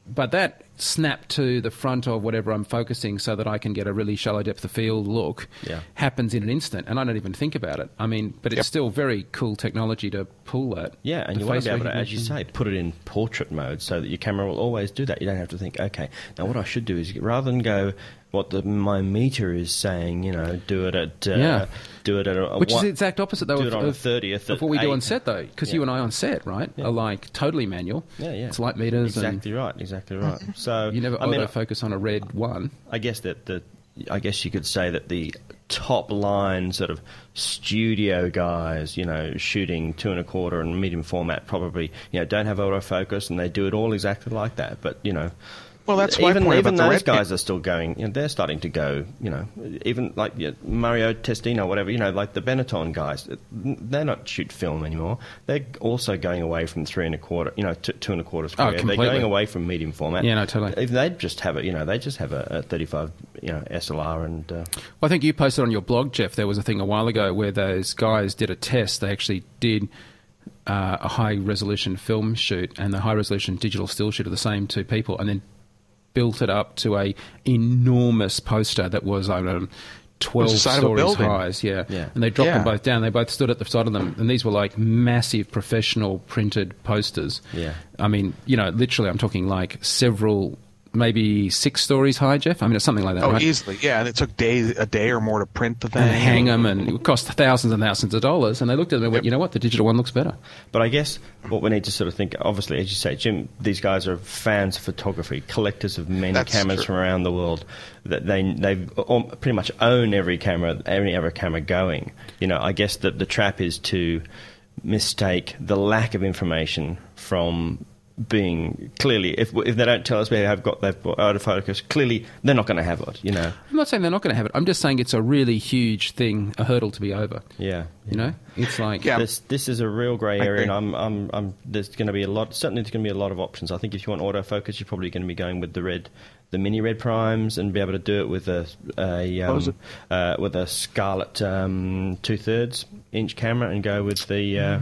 but that snap to the front of whatever I'm focusing so that I can get a really shallow depth of field look Yeah. happens in an instant, and I don't even think about it. I mean, but it's Yep. still very cool technology to pull that. Yeah, and The you want face to be able to, as you recognition. say, put it in portrait mode so that your camera will always do that. You don't have to think, okay, now what I should do is, rather than go what the, my meter is saying, you know, do it at... Uh, Yeah. Do it at a... Which one, is the exact opposite, though, do of, it on a of, thirtieth of what we at do on eight. set, though, because Yeah. you and I on set, right, Yeah. are like totally manual. Yeah, yeah. It's light meters, Exactly right, exactly right. So and you never I mean, auto-focus on a red one. I guess that the, I guess you could say that the top line sort of studio guys, you know, shooting two and a quarter and medium format, probably, you know, don't have autofocus, and they do it all exactly like that. But you know, Well, that's my even point even about the those red cam. guys are still going. You know, they're starting to go. You know, even like you know, Mario Testino, whatever. You know, like the Benetton guys, they're not shoot film anymore. They're also going away from three and a quarter. You know, two, two and a quarter square. they're completely. going away from medium format. Yeah, no, totally. If they just have a, you know, they just have a, a thirty-five, you know, S L R and. Uh, Well, I think you posted on your blog, Jeff, there was a thing a while ago where those guys did a test. They actually did uh, a high-resolution film shoot and the high-resolution digital still shoot of the same two people, and then built it up to a enormous poster that was, I don't know, twelve It was the side of a stories building. high. Yeah. Yeah. And they dropped them Yeah. both down. They both stood at the side of them, and these were like massive professional printed posters. Yeah. I mean, you know, literally, I'm talking like several, maybe six stories high, Jeff. I mean, it's something like that, Oh, right? easily, yeah. And it took days, a day or more to print the thing. And hang them, and it would cost thousands and thousands of dollars. And they looked at them and went, you know what, the digital one looks better. But I guess what we need to sort of think, obviously, as you say, Jim, these guys are fans of photography, collectors of many That's cameras true. from around the world. That they they all- pretty much own every camera, every other camera going. You know, I guess that the trap is to mistake the lack of information from being clearly, if if they don't tell us they have got they've got autofocus, clearly they're not going to have it. You know. I'm not saying they're not going to have it. I'm just saying it's a really huge thing, a hurdle to be over. Yeah. You know, it's like Yeah. This this is a real grey I area, and agree. I'm I'm I'm there's going to be a lot. Certainly, there's going to be a lot of options. I think if you want autofocus, you're probably going to be going with the red, the mini red primes, and be able to do it with a a What was um, uh, with a Scarlett um, two thirds inch camera, and go with the. Uh,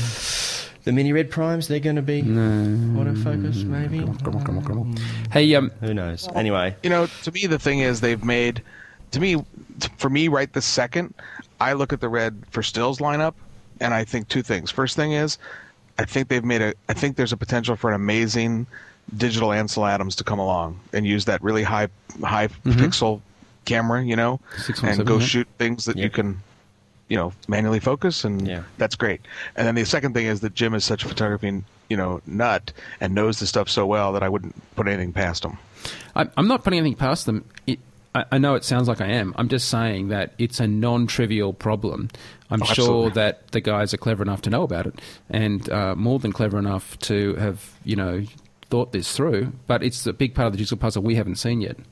The mini red primes, they're going to be autofocus, maybe. Come on, come on, come on. Hey, um, Who knows? Anyway, You know, to me, the thing is they've made, to me, t- for me, right this second, I look at the red for stills lineup, and I think two things. First thing is, I think they've made a, I think there's a potential for an amazing digital Ansel Adams to come along and use that really high, high pixel camera, you know, six one and seven, go yeah. shoot things that Yeah. you can, you know, manually focus, and Yeah. that's great. And then the second thing is that Jim is such a photography, you know, nut and knows the stuff so well that I wouldn't put anything past him. I'm I'm not putting anything past them. It, I, I know it sounds like I am. I'm just saying that it's a non-trivial problem. I'm Oh, sure absolutely. that the guys are clever enough to know about it, and uh, more than clever enough to have, you know, thought this through. But it's a big part of the jigsaw puzzle we haven't seen yet.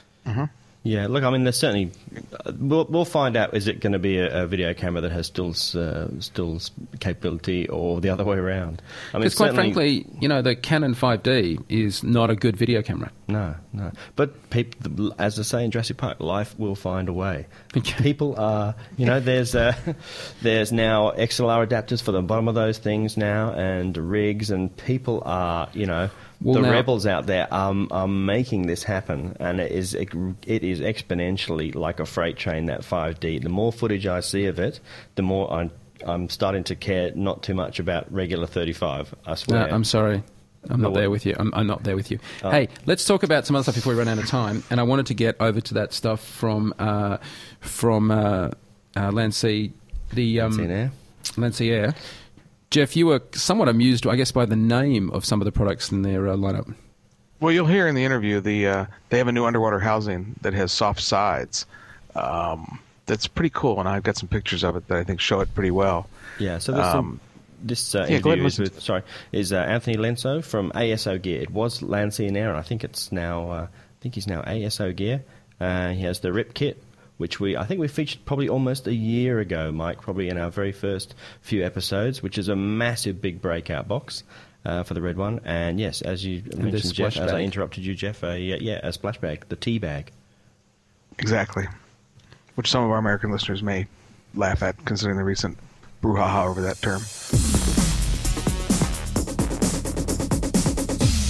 yeah. Look, I mean, there's certainly. Uh, we'll we'll find out. Is it going to be a, a video camera that has stills uh, stills capability, or the other way around? I mean, Because quite certainly- frankly, you know, the Canon five D is not a good video camera. No, no. But people, as I say in Jurassic Park, life will find a way. Okay. People are, you know, there's uh, there's now X L R adapters for the bottom of those things now, and rigs, and people are, you know, Well, the now- rebels out there are, are making this happen, and it is it is exponentially like a freight train, that five D. The more footage I see of it, the more I'm I'm starting to care not too much about regular thirty-five. I No, swear. I'm sorry. I'm not No, there what- with you. I'm, I'm not there with you. Oh. Hey, let's talk about some other stuff before we run out of time. And I wanted to get over to that stuff from uh, from uh, uh, Lancy, the um, Lancier Air. Lancy Air. Jeff, you were somewhat amused, I guess, by the name of some of the products in their uh, lineup. Well, you'll hear in the interview the uh, they have a new underwater housing that has soft sides. Um, that's pretty cool, and I've got some pictures of it that I think show it pretty well. Yeah, so this, Um, this uh, yeah, go ahead interview and is listen with, sorry, is uh, Anthony Lenso from A S O Gear. It was Lancier Air, and I think it's now, uh, I think he's now A S O Gear. Uh, he has the Rip Kit, which we, I think we featured probably almost a year ago, Mike, probably in our very first few episodes, which is a massive big breakout box. Uh, for the red one, and yes, as you mentioned, splash Jeff, as I bag. interrupted you, Jeff, uh, yeah, yeah, a splash bag, the tea bag. Exactly, which some of our American listeners may laugh at, considering the recent brouhaha over that term.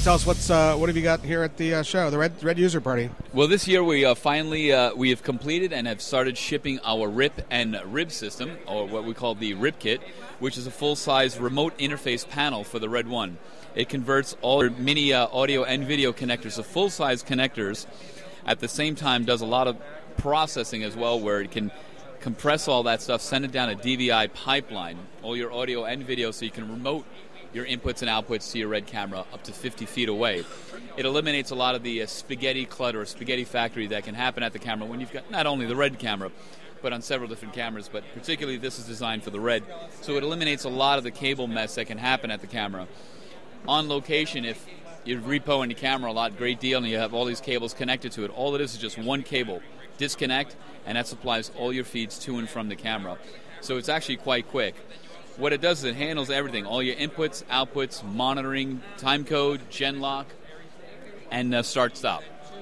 tell us what's uh, what have you got here at the uh, show, the Red Red User Party? Well, this year we uh, finally uh, we have completed and have started shipping our R I P and R I B system, or what we call the R I P kit, which is a full-size remote interface panel for the Red One. It converts all your mini uh, audio and video connectors to full-size connectors. At the same time, does a lot of processing as well, where it can compress all that stuff, send it down a D V I pipeline, all your audio and video, so you can remote your inputs and outputs to your Red camera up to fifty feet away. It eliminates a lot of the uh, spaghetti clutter, spaghetti factory that can happen at the camera when you've got not only the Red camera, but on several different cameras, but particularly this is designed for the Red. So it eliminates a lot of the cable mess that can happen at the camera. On location, if you're repoing your camera a lot, great deal, and you have all these cables connected to it, all it is is just one cable. Disconnect, and that supplies all your feeds to and from the camera. So it's actually quite quick. What it does is it handles everything, all your inputs, outputs, monitoring, time code, gen lock, and uh, start-stop.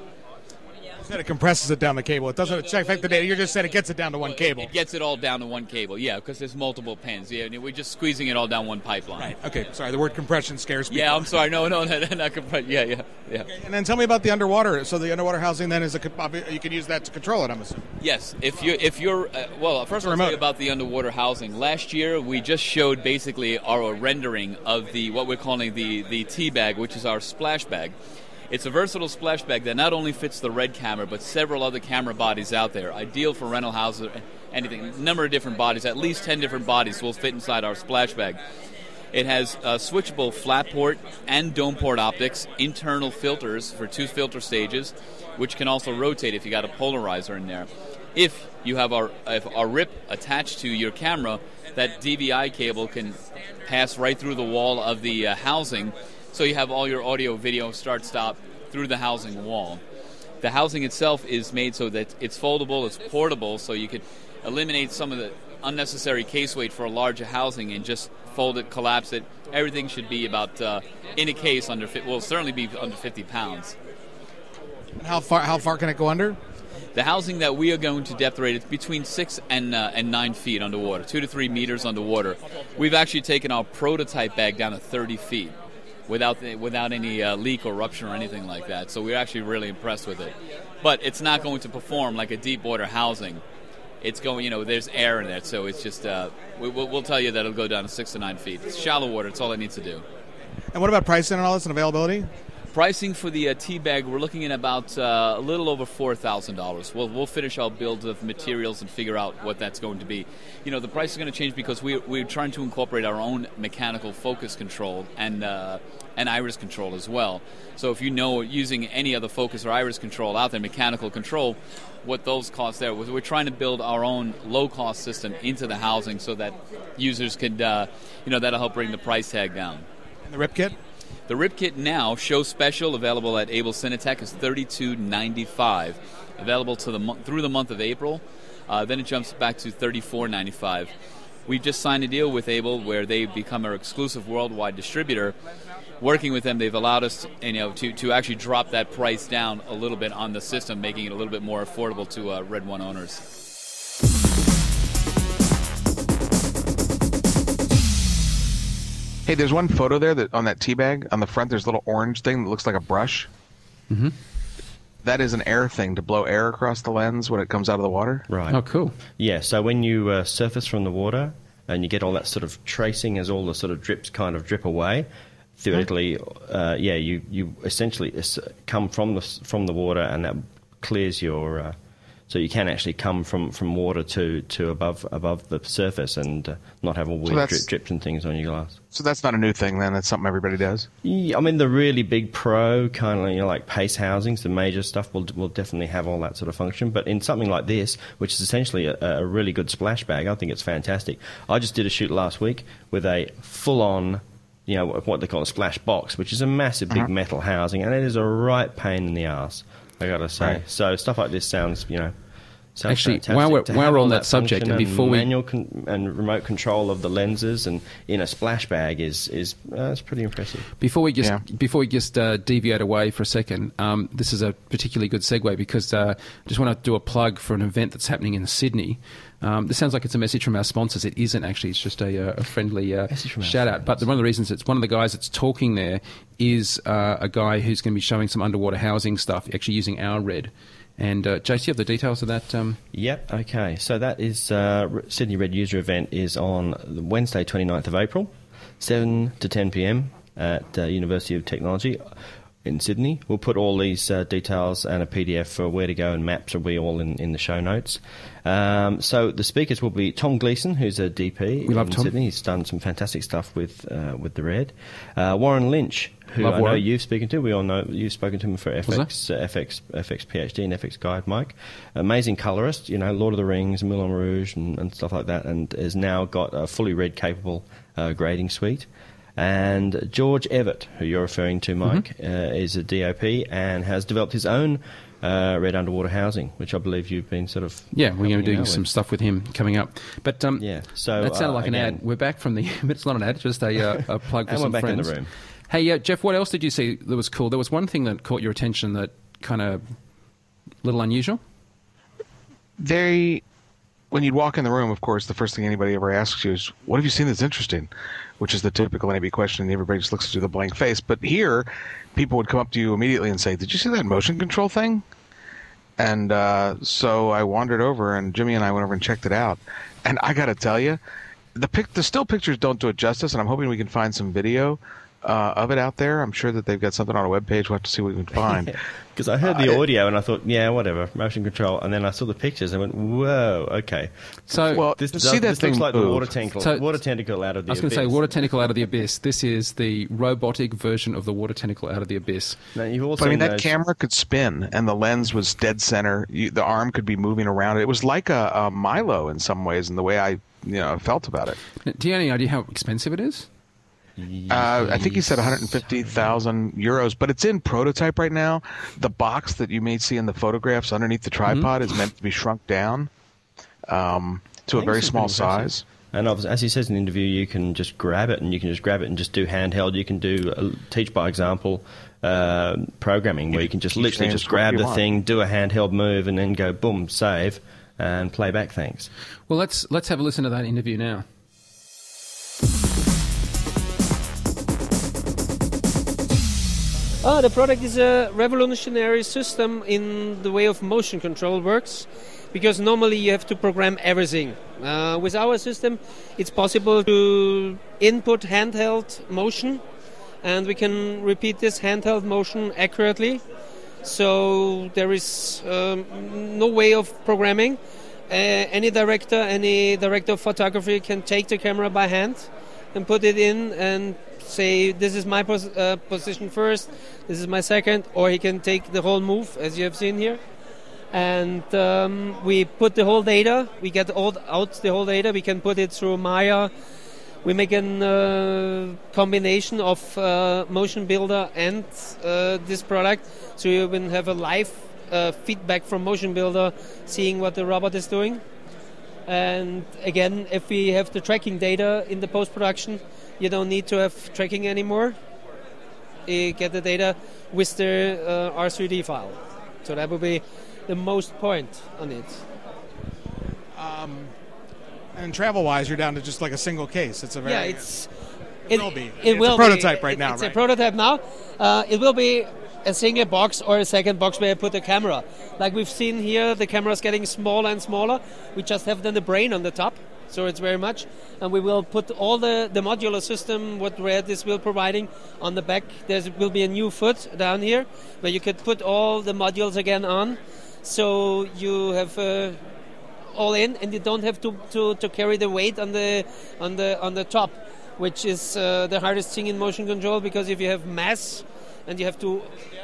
You said it compresses it down the cable. It doesn't affect the data. You just said it gets it down to one cable. It gets it all down to one cable, yeah, because there's multiple pins. Yeah, we're just squeezing it all down one pipeline. Right. Okay. Sorry, the word compression scares me. Yeah, I'm sorry. No, no, no, not compression. Yeah, yeah, yeah. Okay, and then tell me about the underwater. So the underwater housing then is a you can use that to control it, I'm assuming. Yes. If you if you're uh, well, first I'll tell you about the underwater housing. Last year we just showed basically our rendering of the what we're calling the the tea bag, which is our splash bag. It's a versatile splash bag that not only fits the Red camera, but several other camera bodies out there. Ideal for rental houses, anything. A number of different bodies, at least ten different bodies will fit inside our splash bag. It has uh, switchable flat port and dome port optics, internal filters for two filter stages, which can also rotate if you got a polarizer in there. If you have our, if our R I P attached to your camera, that D V I cable can pass right through the wall of the uh, housing. So you have all your audio, video, start, stop through the housing wall. The housing itself is made so that it's foldable, it's portable, so you could eliminate some of the unnecessary case weight for a larger housing and just fold it, collapse it. Everything should be about, uh, in a case, under, will certainly be under fifty pounds. And how far, how far can it go under? The housing that we are going to depth rate is between six and uh, and nine feet underwater, two to three meters underwater. We've actually taken our prototype bag down to thirty feet. Without the, without any uh, leak or rupture or anything like that. So we're actually really impressed with it. But it's not going to perform like a deep water housing. It's going, you know, there's air in it, so it's just, uh, we, we'll, we'll tell you that it'll go down to six to nine feet. It's shallow water, it's all it needs to do. And what about pricing and all this and availability? Pricing for the uh, tea bag, we're looking at about uh, a little over four thousand dollars. We'll, we'll finish our build of materials and figure out what that's going to be. You know, the price is going to change because we, we're trying to incorporate our own mechanical focus control and uh, and iris control as well. So if you know using any other focus or iris control out there, mechanical control, what those costs there, we're trying to build our own low-cost system into the housing so that users could, uh, you know, that'll help bring the price tag down. And the R I P kit? The R I P kit now, show special, available at Able Cinetech, is thirty-two ninety-five. Available to the mo- through the month of April. Uh, then it jumps back to thirty-four ninety-five. We've just signed a deal with Able where they become our exclusive worldwide distributor. Working with them, they've allowed us, you know, to, to actually drop that price down a little bit on the system, making it a little bit more affordable to uh, Red One owners. Hey, there's one photo there that on that tea bag on the front. There's a little orange thing that looks like a brush. Mm-hmm. That is an air thing to blow air across the lens when it comes out of the water. Right. Oh, cool. Yeah. So when you uh, surface from the water and you get all that sort of tracing as all the sort of drips kind of drip away, theoretically, uh, yeah, you you essentially come from the from the water and that clears your. Uh, So you can actually come from, from water to, to above above the surface and uh, not have all weird so drip, drips and things on your glass. So that's not a new thing then? That's something everybody does? Yeah, I mean, the really big pro kind of, you know, like Pace housings, the major stuff will will definitely have all that sort of function. But in something like this, which is essentially a, a really good splash bag, I think it's fantastic. I just did a shoot last week with a full-on, you know, what they call a splash box, which is a massive big uh-huh. metal housing, and it is a right pain in the ass, I got to say. Right. So stuff like this sounds, you know, Sounds Actually, fantastic. while we're, To while have we're all on that subject, and function before we manual con- and remote control of the lenses and in a splash bag is is uh, it's pretty impressive. Before we just Yeah. before we just uh, deviate away for a second, um, this is a particularly good segue because uh, I just want to do a plug for an event that's happening in Sydney. Um, this sounds like it's a message from our sponsors. It isn't actually. It's just a, uh, a friendly uh, shout out. But the, one of the reasons it's one of the guys that's talking there is uh, a guy who's going to be showing some underwater housing stuff, actually using our RED. And uh, Jace, do you have the details of that? Um? Yep, okay. So that is uh, Sydney Red User Event is on Wednesday, twenty-ninth of April, seven to ten p.m. at uh, University of Technology in Sydney. We'll put all these uh, details and a P D F for where to go and maps will be all in, in the show notes. Um, so the speakers will be Tom Gleeson, who's a D P We love in Tom. Sydney. He's done some fantastic stuff with uh, with the Red. Uh, Warren Lynch, who Love I know Warren. you've spoken to. We all know you've spoken to him for F Was X, uh, F X, F X PhD and F X Guide, Mike. Amazing colorist, you know, Lord of the Rings, Moulin Rouge, and, and stuff like that, and has now got a fully Red capable uh, grading suite. And George Evett, who you're referring to, Mike, Mm-hmm. uh, is a D O P and has developed his own uh, Red underwater housing, which I believe you've been sort of Yeah, we're going to helping be doing out some with. stuff with him coming up. But um, Yeah, so, that sounded uh, like an again- ad. We're back from the. But it's not an ad, just a, uh, a plug for And we're some back in friends. the room. Hey, uh, Jeff, what else did you see that was cool? There was one thing that caught your attention that kind of a little unusual. They, when you'd walk in the room, of course, the first thing anybody ever asks you is, "What have you seen that's interesting?" Which is the typical N A B question, and everybody just looks at you with a blank face. But here, people would come up to you immediately and say, "Did you see that motion control thing?" And uh, so I wandered over, and Jimmy and I went over and checked it out. And I got to tell you, the pic- the still pictures don't do it justice, and I'm hoping we can find some video uh, of it out there. I'm sure that they've got something on a webpage. We'll have to see what we can find. Because I heard the Uh, audio and I thought, yeah, whatever, motion control. And then I saw the pictures and went, whoa, okay. So Well, This, to does, see that this looks thing like the move. water tentacle, So- water tentacle out of the I was going to say abyss. water tentacle out of the abyss. This is the robotic version of the water tentacle out of the abyss. Now, you've also But I mean, that those- camera could spin, and the lens was dead center. You, the arm could be moving around. It was like a, a Milo in some ways, in the way I, you know, felt about it. Do you have any idea how expensive it is? Uh, I think he said one hundred fifty thousand euros, but it's in prototype right now. The box that you may see in the photographs underneath the tripod is meant to be shrunk down um, to a I think very it's small pretty impressive. size. And obviously, as he says in the interview, you can just grab it and you can just grab it and just do handheld. You can do uh, teach by example uh, programming where you can just Teach literally things just grab what you the want. thing, do a handheld move, and then go boom, save, and play back things. Well, let's let's have a listen to that interview now. Oh, the product is a revolutionary system in the way of motion control works, because normally you have to program everything. Uh, with our system, it's possible to input handheld motion, and we can repeat this handheld motion accurately. So there is um, no way of programming. Uh, any director, any director of photography can take the camera by hand and put it in and say, this is my pos- uh, position first, this is my second, or he can take the whole move, as you have seen here. And um, we put the whole data, we get all out the whole data, we can put it through Maya. We make a uh, combination of uh, Motion Builder and uh, this product, so you can have a live uh, feedback from Motion Builder, seeing what the robot is doing. And again, if we have the tracking data in the post-production, you don't need to have tracking anymore. You get the data with the uh, R three D file. So that would be the most point on it. Um, and travel-wise, you're down to just like a single case. It's a very Yeah, it's it, will be. It it's will a prototype be. right It- now, It's right? a prototype now. Uh, it will be a single box or a second box where I put the camera. Like we've seen here, the camera is getting smaller and smaller. We just have then the brain on the top, so it's very much. And we will put all the, the modular system, what Red is will providing, on the back. There will be a new foot down here where you could put all the modules again on. So you have uh, all in, and you don't have to, to, to carry the weight on the on the on the top, which is uh, the hardest thing in motion control, because if you have mass and you have to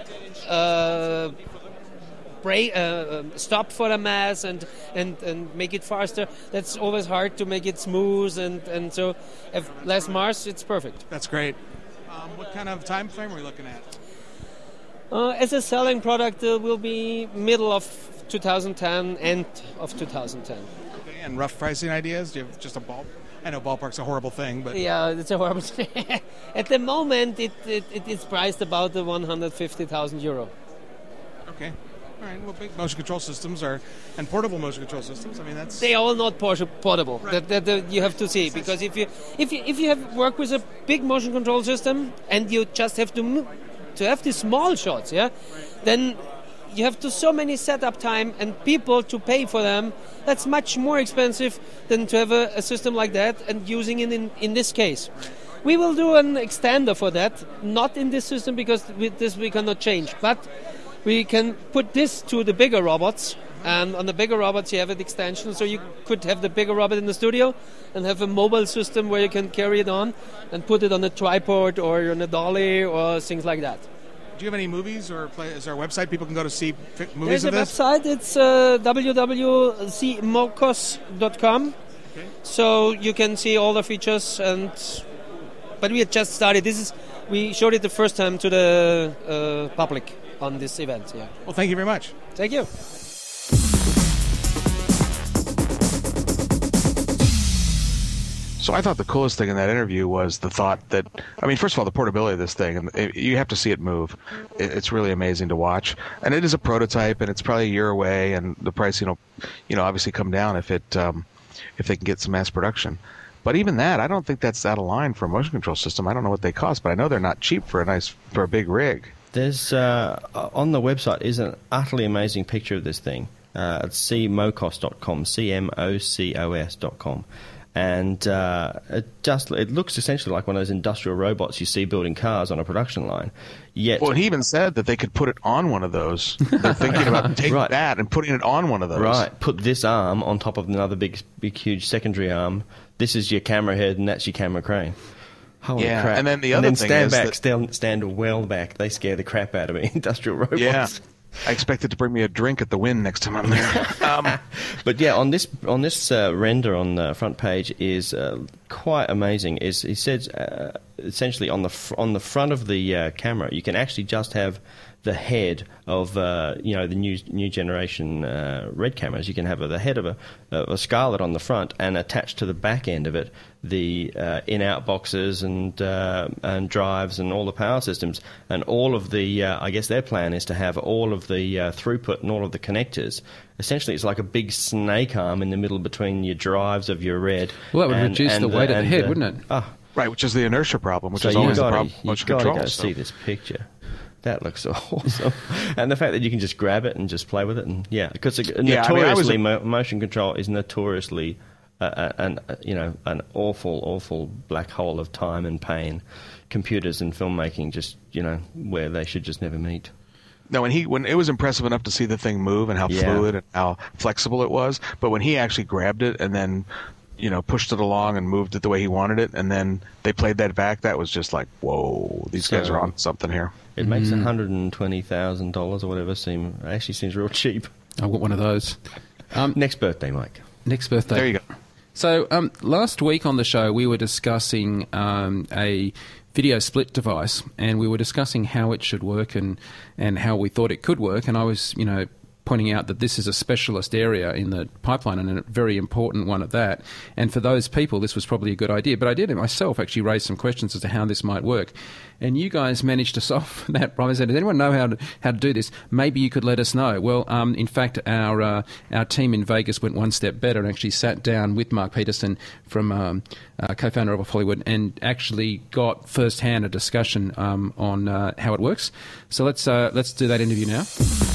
uh, break, uh, stop for the mass and, and, and make it faster, that's always hard to make it smooth, and, and so if less mass, it's perfect. That's great. Um, what kind of time frame are we looking at? Uh, as a selling product, uh, will be middle of twenty ten, end of twenty ten. Okay, and rough pricing ideas? Do you have just a ball? I know ballpark's a horrible thing, but yeah, it's a horrible thing. At the moment, it, it it is priced about the one hundred fifty thousand euro. Okay. All right. Well, big motion control systems are, and portable motion control systems. I mean, that's they are all not Porsche portable. Right. That, that, that you have to see, because if you if you if you have work with a big motion control system and you just have to move, to have these small shots, yeah, right. then you have to so many setup time and people to pay for them. That's much more expensive than to have a, a system like that and using it in in this case. Right. We will do an extender for that, not in this system because with this we cannot change, but we can put this to the bigger robots, and on the bigger robots you have an extension, so you could have the bigger robot in the studio and have a mobile system where you can carry it on and put it on a tripod or on a dolly or things like that. Do you have any movies, or play, is there a website people can go to see fi- movies There's of a this? website, it's uh, w w w dot c mocos dot com, okay. So you can see all the features, and but we had just started. This is we showed it the first time to the uh, public on this event. Yeah. Well, thank you very much. Thank you. So I thought the coolest thing in that interview was the thought that, I mean, first of all, the portability of this thing, and it, you have to see it move. It, it's really amazing to watch. And it is a prototype, and it's probably a year away, and the pricing will, you know, obviously come down if it um, if they can get some mass production. But even that, I don't think that's out of line for a motion control system. I don't know what they cost, but I know they're not cheap for a nice for a big rig. There's uh, on the website is an utterly amazing picture of this thing. Uh, it's c mocos dot com, C M O C O S dot com. And uh, it just it looks essentially like one of those industrial robots you see building cars on a production line. Yet, well, he even said that they could put it on one of those. They're thinking about taking right. that and putting it on one of those. Right. Put this arm on top of another big, big, huge secondary arm. This is your camera head, and that's your camera crane. Holy yeah. crap! And then the and other then thing stand is back, that, stand, stand well back. They scare the crap out of me. Industrial robots. Yeah. I expected to bring me a drink at the Wynn next time I'm there. Um, but yeah, on this on this uh, render on the front page is uh, quite amazing. Is he says uh, essentially on the fr- on the front of the uh, camera, you can actually just have the head of uh, you know the new new generation uh, red cameras. You can have a, the head of a, a Scarlett on the front, and attached to the back end of it the uh, in-out boxes and uh, and drives and all the power systems, and all of the uh, I guess their plan is to have all of the uh, throughput and all of the connectors. Essentially, it's like a big snake arm in the middle between your drives of your red. Well, that would and, reduce and, the weight uh, of the head, uh, wouldn't it? Ah, right, which is the inertia problem, which so is always gotta, the problem. You've got to go so. see this picture. That looks awesome. And the fact that you can just grab it and just play with it. And yeah, because yeah, notoriously, I mean, I mo- motion control is notoriously uh, an, uh, you know, an awful, awful black hole of time and pain. Computers and filmmaking just, you know, where they should just never meet. No, when he when it was impressive enough to see the thing move and how yeah. fluid and how flexible it was, but when he actually grabbed it and then, you know, pushed it along and moved it the way he wanted it, and then they played that back, that was just like, whoa, these so, guys are on something here. It makes one hundred twenty thousand dollars or whatever seem, actually seems real cheap. I want one of those. Um, next birthday, Mike. Next birthday. There you go. So um, last week on the show, we were discussing um, a video split device, and we were discussing how it should work and, and how we thought it could work, and I was, you know, pointing out that this is a specialist area in the pipeline and a very important one at that. And for those people, this was probably a good idea. But I did myself actually raise some questions as to how this might work. And you guys managed to solve that problem. I said, does anyone know how to, how to do this? Maybe you could let us know. Well, um, in fact, our uh, our team in Vegas went one step better and actually sat down with Mark Peterson, from um, uh, co-founder of Hollywood, and actually got firsthand a discussion um, on uh, how it works. So let's uh, let's do that interview now.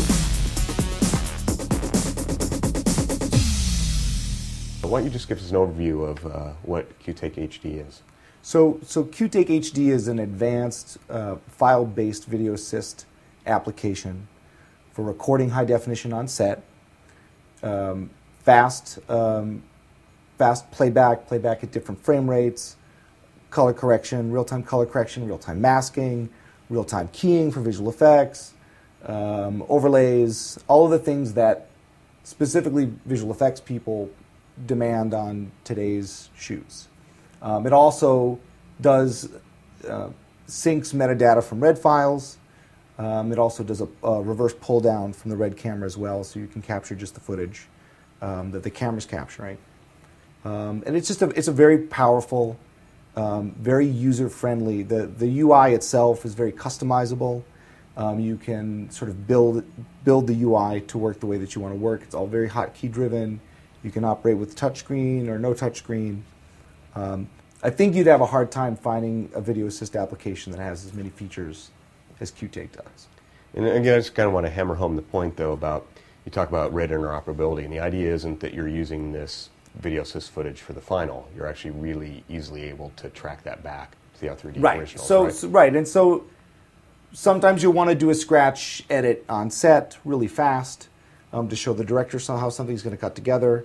Why don't you just give us an overview of uh, what Q-Take H D is? So, so Q-Take H D is an advanced uh, file-based video assist application for recording high definition on set, um, fast, um, fast playback, playback at different frame rates, color correction, real-time color correction, real-time masking, real-time keying for visual effects, um, overlays, all of the things that specifically visual effects people demand on today's shoots. Um, it also does uh, syncs metadata from RED files Um, it also does a, a reverse pull down from the RED camera as well, so you can capture just the footage um, that the camera's capturing. Um, and it's just a, it's a very powerful, um, very user-friendly. The, the U I itself is very customizable. Um, you can sort of build build the U I to work the way that you want to work. It's all very hotkey driven. You can operate with touchscreen or no touchscreen. Um, I think you'd have a hard time finding a video assist application that has as many features as Qtake does. And again, I just kind of want to hammer home the point, though, about you talk about RED interoperability, and the idea isn't that you're using this video assist footage for the final. You're actually really easily able to track that back to the R three D right. originals. So, right? so right, and so sometimes you'll want to do a scratch edit on set really fast um, to show the director how something's going to cut together,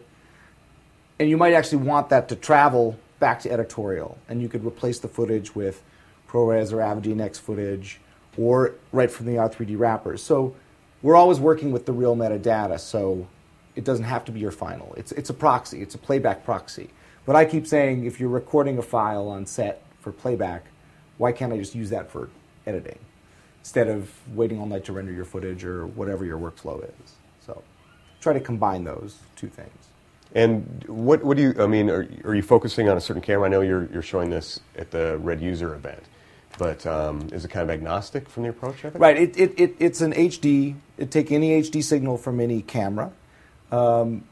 and you might actually want that to travel back to editorial, and you could replace the footage with ProRes or AvidGNX footage, or right from the R three D wrappers. So we're always working with the real metadata, so it doesn't have to be your final. It's, it's a proxy. It's a playback proxy. But I keep saying, if you're recording a file on set for playback, why can't I just use that for editing instead of waiting all night to render your footage or whatever your workflow is? So try to combine those two things. And what, what do you, I mean, are, are you focusing on a certain camera? I know you're, you're showing this at the RED user event. But um, is it kind of agnostic from the approach, I think? Right. It, it, it, it's an H D. It take any H D signal from any camera. Um,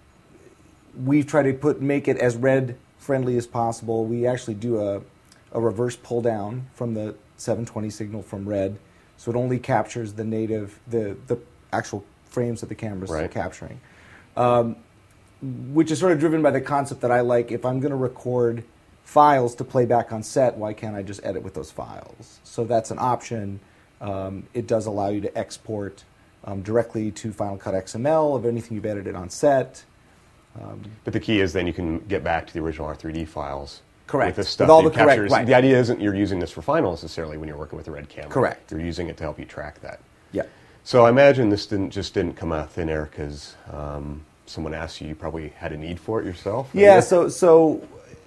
we try to put make it as RED friendly as possible. We actually do a, a reverse pull down from the seven twenty signal from RED, so it only captures the native, the, the actual frames that the camera's right. capturing, um, which is sort of driven by the concept that I like. If I'm going to record files to play back on set, why can't I just edit with those files? So that's an option. Um, it does allow you to export um, directly to Final Cut X M L of anything you've edited on set. Um, but the key is then you can get back to the original R three D files. Correct. With the stuff with all that the correct, captures. right. The idea isn't you're using this for final necessarily when you're working with a RED camera. Correct. You're using it to help you track that. Yeah. So I imagine this didn't just didn't come out of thin air because um, someone asked you. You probably had a need for it yourself. Yeah. So so.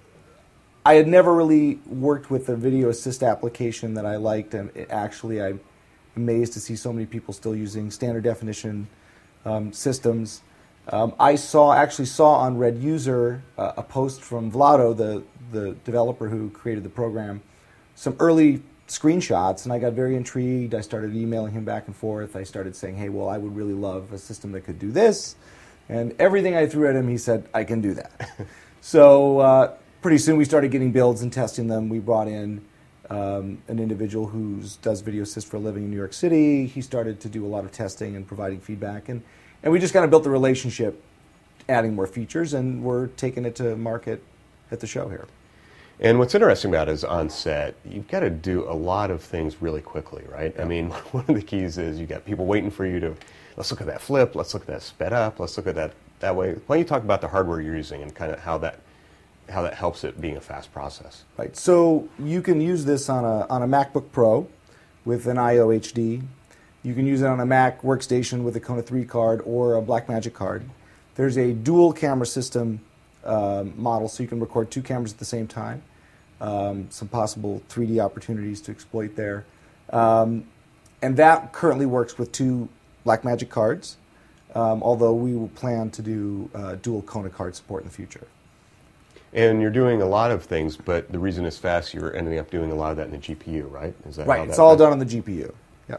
I had never really worked with a video assist application that I liked, and it actually I'm amazed to see so many people still using standard definition um, systems. Um, I saw actually saw on RED User uh, a post from Vlado, the the developer who created the program, some early screenshots, and I got very intrigued. I started emailing him back and forth. I started saying, "Hey, well, I would really love a system that could do this," and everything I threw at him, he said, "I can do that." so. Uh, Pretty soon we started getting builds and testing them. We brought in um, an individual who does video assist for a living in New York City. He started to do a lot of testing and providing feedback. And, and we just kind of built the relationship, adding more features, and we're taking it to market at the show here. And what's interesting about it is on set, you've got to do a lot of things really quickly, right? Yeah. I mean, one of the keys is you've got people waiting for you to, let's look at that flip, let's look at that sped up, let's look at that that way. Why don't you talk about the hardware you're using and kind of how that how that helps it being a fast process. Right. So you can use this on a on a MacBook Pro with an I O H D. You can use it on a Mac workstation with a Kona three card or a Blackmagic card. There's a dual camera system uh, model, so you can record two cameras at the same time. Um, some possible three D opportunities to exploit there. Um, and that currently works with two Blackmagic cards, um, although we will plan to do uh, dual Kona card support in the future. And you're doing a lot of things, but the reason it's fast, you're ending up doing a lot of that in the G P U, right? Is that right. How it's that all works? done on the G P U. Yep.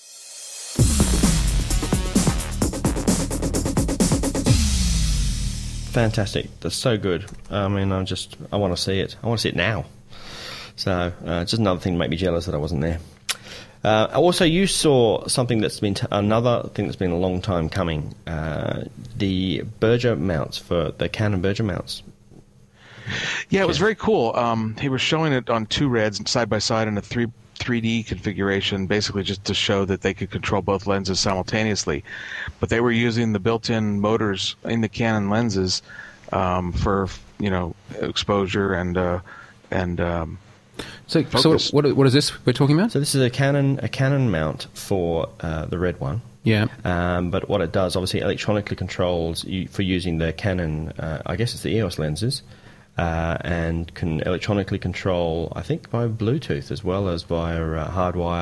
Fantastic. That's so good. I mean, I just, I want to see it. I want to see it now. So, uh, just another thing to make me jealous that I wasn't there. Uh, also, you saw something that's been, t- another thing that's been a long time coming, uh, the Berger mounts, for the Canon Berger mounts. Yeah, it was very cool. Um, he was showing it on two REDs side by side in a three 3D configuration, basically just to show that they could control both lenses simultaneously. But they were using the built-in motors in the Canon lenses um, for, you know, exposure and uh, and um, so. focus. So what what is this we're talking about? So this is a Canon a Canon mount for uh, the RED one. Yeah. Um, but what it does, obviously, electronically controls you for using the Canon. Uh, I guess it's the E O S lenses. Uh, and can electronically control, I think, by Bluetooth as well as via uh, hardwire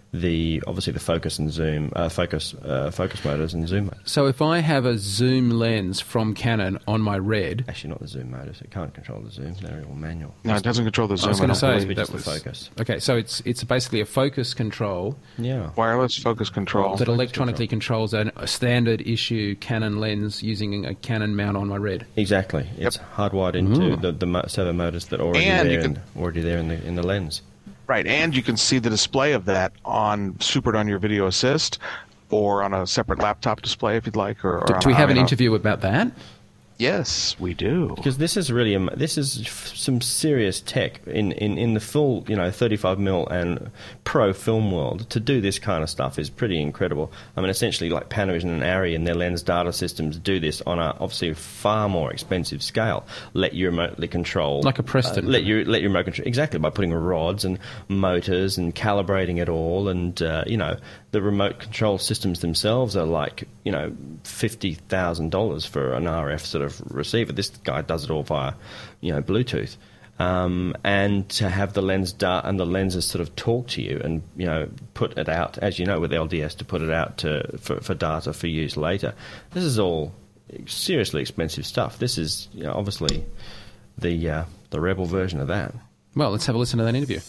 the obviously the focus and zoom, uh, focus uh, focus motors and zoom motors. So if I have a zoom lens from Canon on my Red, actually not the zoom motors, it can't control the zoom; they're all manual. No, it doesn't control the zoom. I was going to say that that was the focus. Okay, so it's it's basically a focus control. Yeah, wireless focus control that electronically control. controls an, a standard issue Canon lens using a Canon mount on my Red. Exactly, it's yep. hardwired into Ooh. the, the mo- servo motors that are already and there, can, and already there in the in the lens. Right, and you can see the display of that on supered on your Video Assist, or on a separate laptop display if you'd like. Or, or do, on do we a, have you an know, interview about that? Yes, we do. Because this is really a, this is f- some serious tech in, in, in the full, you know, thirty-five mil and pro film world. To do this kind of stuff is pretty incredible. I mean, essentially, like Panavision and Arri and their lens data systems do this on a obviously far more expensive scale. Let you remotely control, like a Preston. Uh, let you let you remote control exactly by putting rods and motors and calibrating it all, and uh, you know, the remote control systems themselves are like, you know, fifty thousand dollars for an R F sort of receiver. This guy does it all via, you know, Bluetooth. Um, and to have the lens data and the lenses sort of talk to you and, you know, put it out, as you know, with L D S, to put it out to for, for data for use later. This is all seriously expensive stuff. This is, you know, obviously the uh, the Rebel version of that. Well, let's have a listen to that interview.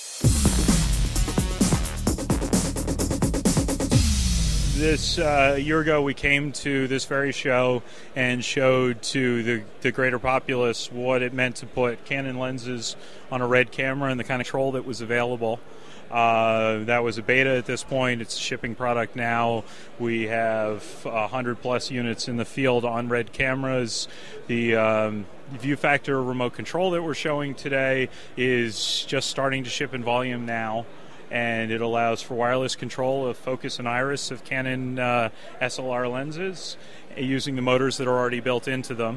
This uh, a year ago, we came to this very show and showed to the, the greater populace what it meant to put Canon lenses on a Red camera and the kind of control that was available. Uh, that was a beta at this point. It's a shipping product now. We have one hundred plus units in the field on Red cameras. The um, view factor remote control that we're showing today is just starting to ship in volume now. And it allows for wireless control of focus and iris of Canon uh, S L R lenses using the motors that are already built into them.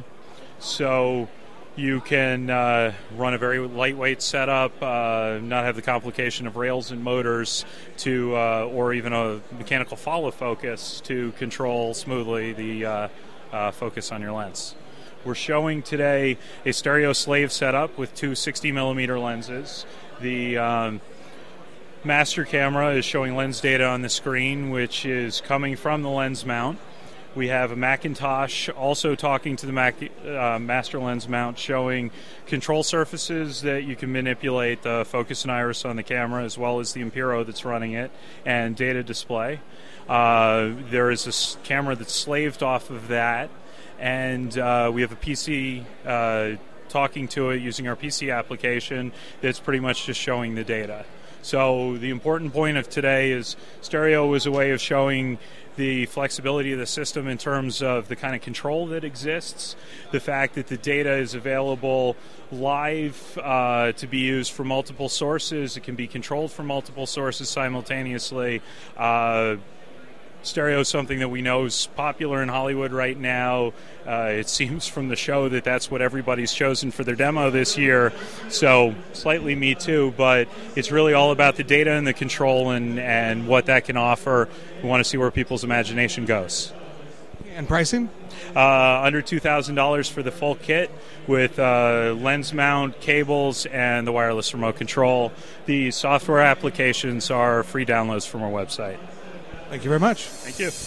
So you can uh, run a very lightweight setup, uh, not have the complication of rails and motors, to uh, or even a mechanical follow focus to control smoothly the uh, uh, focus on your lens. We're showing today a stereo slave setup with two sixty millimeter lenses. The um, master camera is showing lens data on the screen, which is coming from the lens mount. We have a Macintosh also talking to the Mac, uh, master lens mount, showing control surfaces that you can manipulate the focus and iris on the camera, as well as the Impero that's running it, and data display. Uh, there is a s- camera that's slaved off of that, and uh, we have a P C uh, talking to it using our P C application that's pretty much just showing the data. So the important point of today is stereo was a way of showing the flexibility of the system in terms of the kind of control that exists, the fact that the data is available live uh, to be used from multiple sources. It can be controlled from multiple sources simultaneously. Uh, Stereo is something that we know is popular in Hollywood right now. Uh, it seems from the show that that's what everybody's chosen for their demo this year. So slightly me too, but it's really all about the data and the control and, and what that can offer. We want to see where people's imagination goes. And pricing? Uh, under two thousand dollars for the full kit with uh, lens mount, cables, and the wireless remote control. The software applications are free downloads from our website. Thank you very much. Thank you.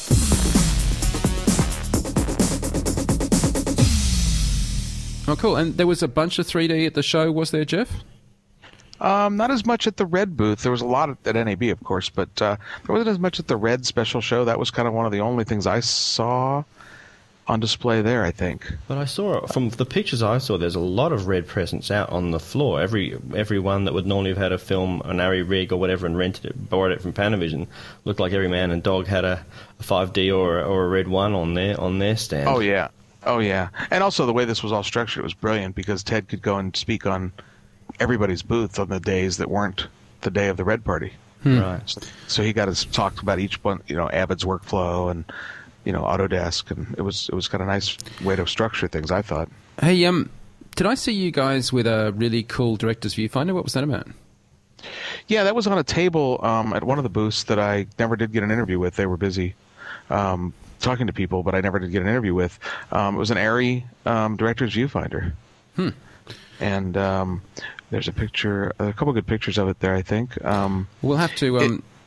Oh, cool. And there was a bunch of three D at the show, was there, Jeff? Um, not as much at the Red booth. There was a lot at, at N A B, of course, but uh, there wasn't as much at the Red special show. That was kind of one of the only things I saw on display there, I think. But I saw, from the pictures I saw, there's a lot of Red presents out on the floor. Every everyone that would normally have had a film, an Arri rig or whatever, and rented it, borrowed it from Panavision, looked like every man and dog had a, a five D or, or a Red one on their, on their stand. Oh, yeah. Oh, yeah. And also the way this was all structured was brilliant because Ted could go and speak on everybody's booth on the days that weren't the day of the Red party. Hmm. Right. So, so he got to talk about each one, you know, Avid's workflow and, you know, Autodesk, and it was it was kind of a nice way to structure things, I thought. Hey, um, did I see you guys with a really cool director's viewfinder? What was that about? Yeah, that was on a table um, at one of the booths that I never did get an interview with. They were busy um, talking to people, but I never did get an interview with. Um, it was an Arri um, director's viewfinder. Hmm. And um, there's a picture, a couple good pictures of it there, I think. Um, we'll have to... Um, it,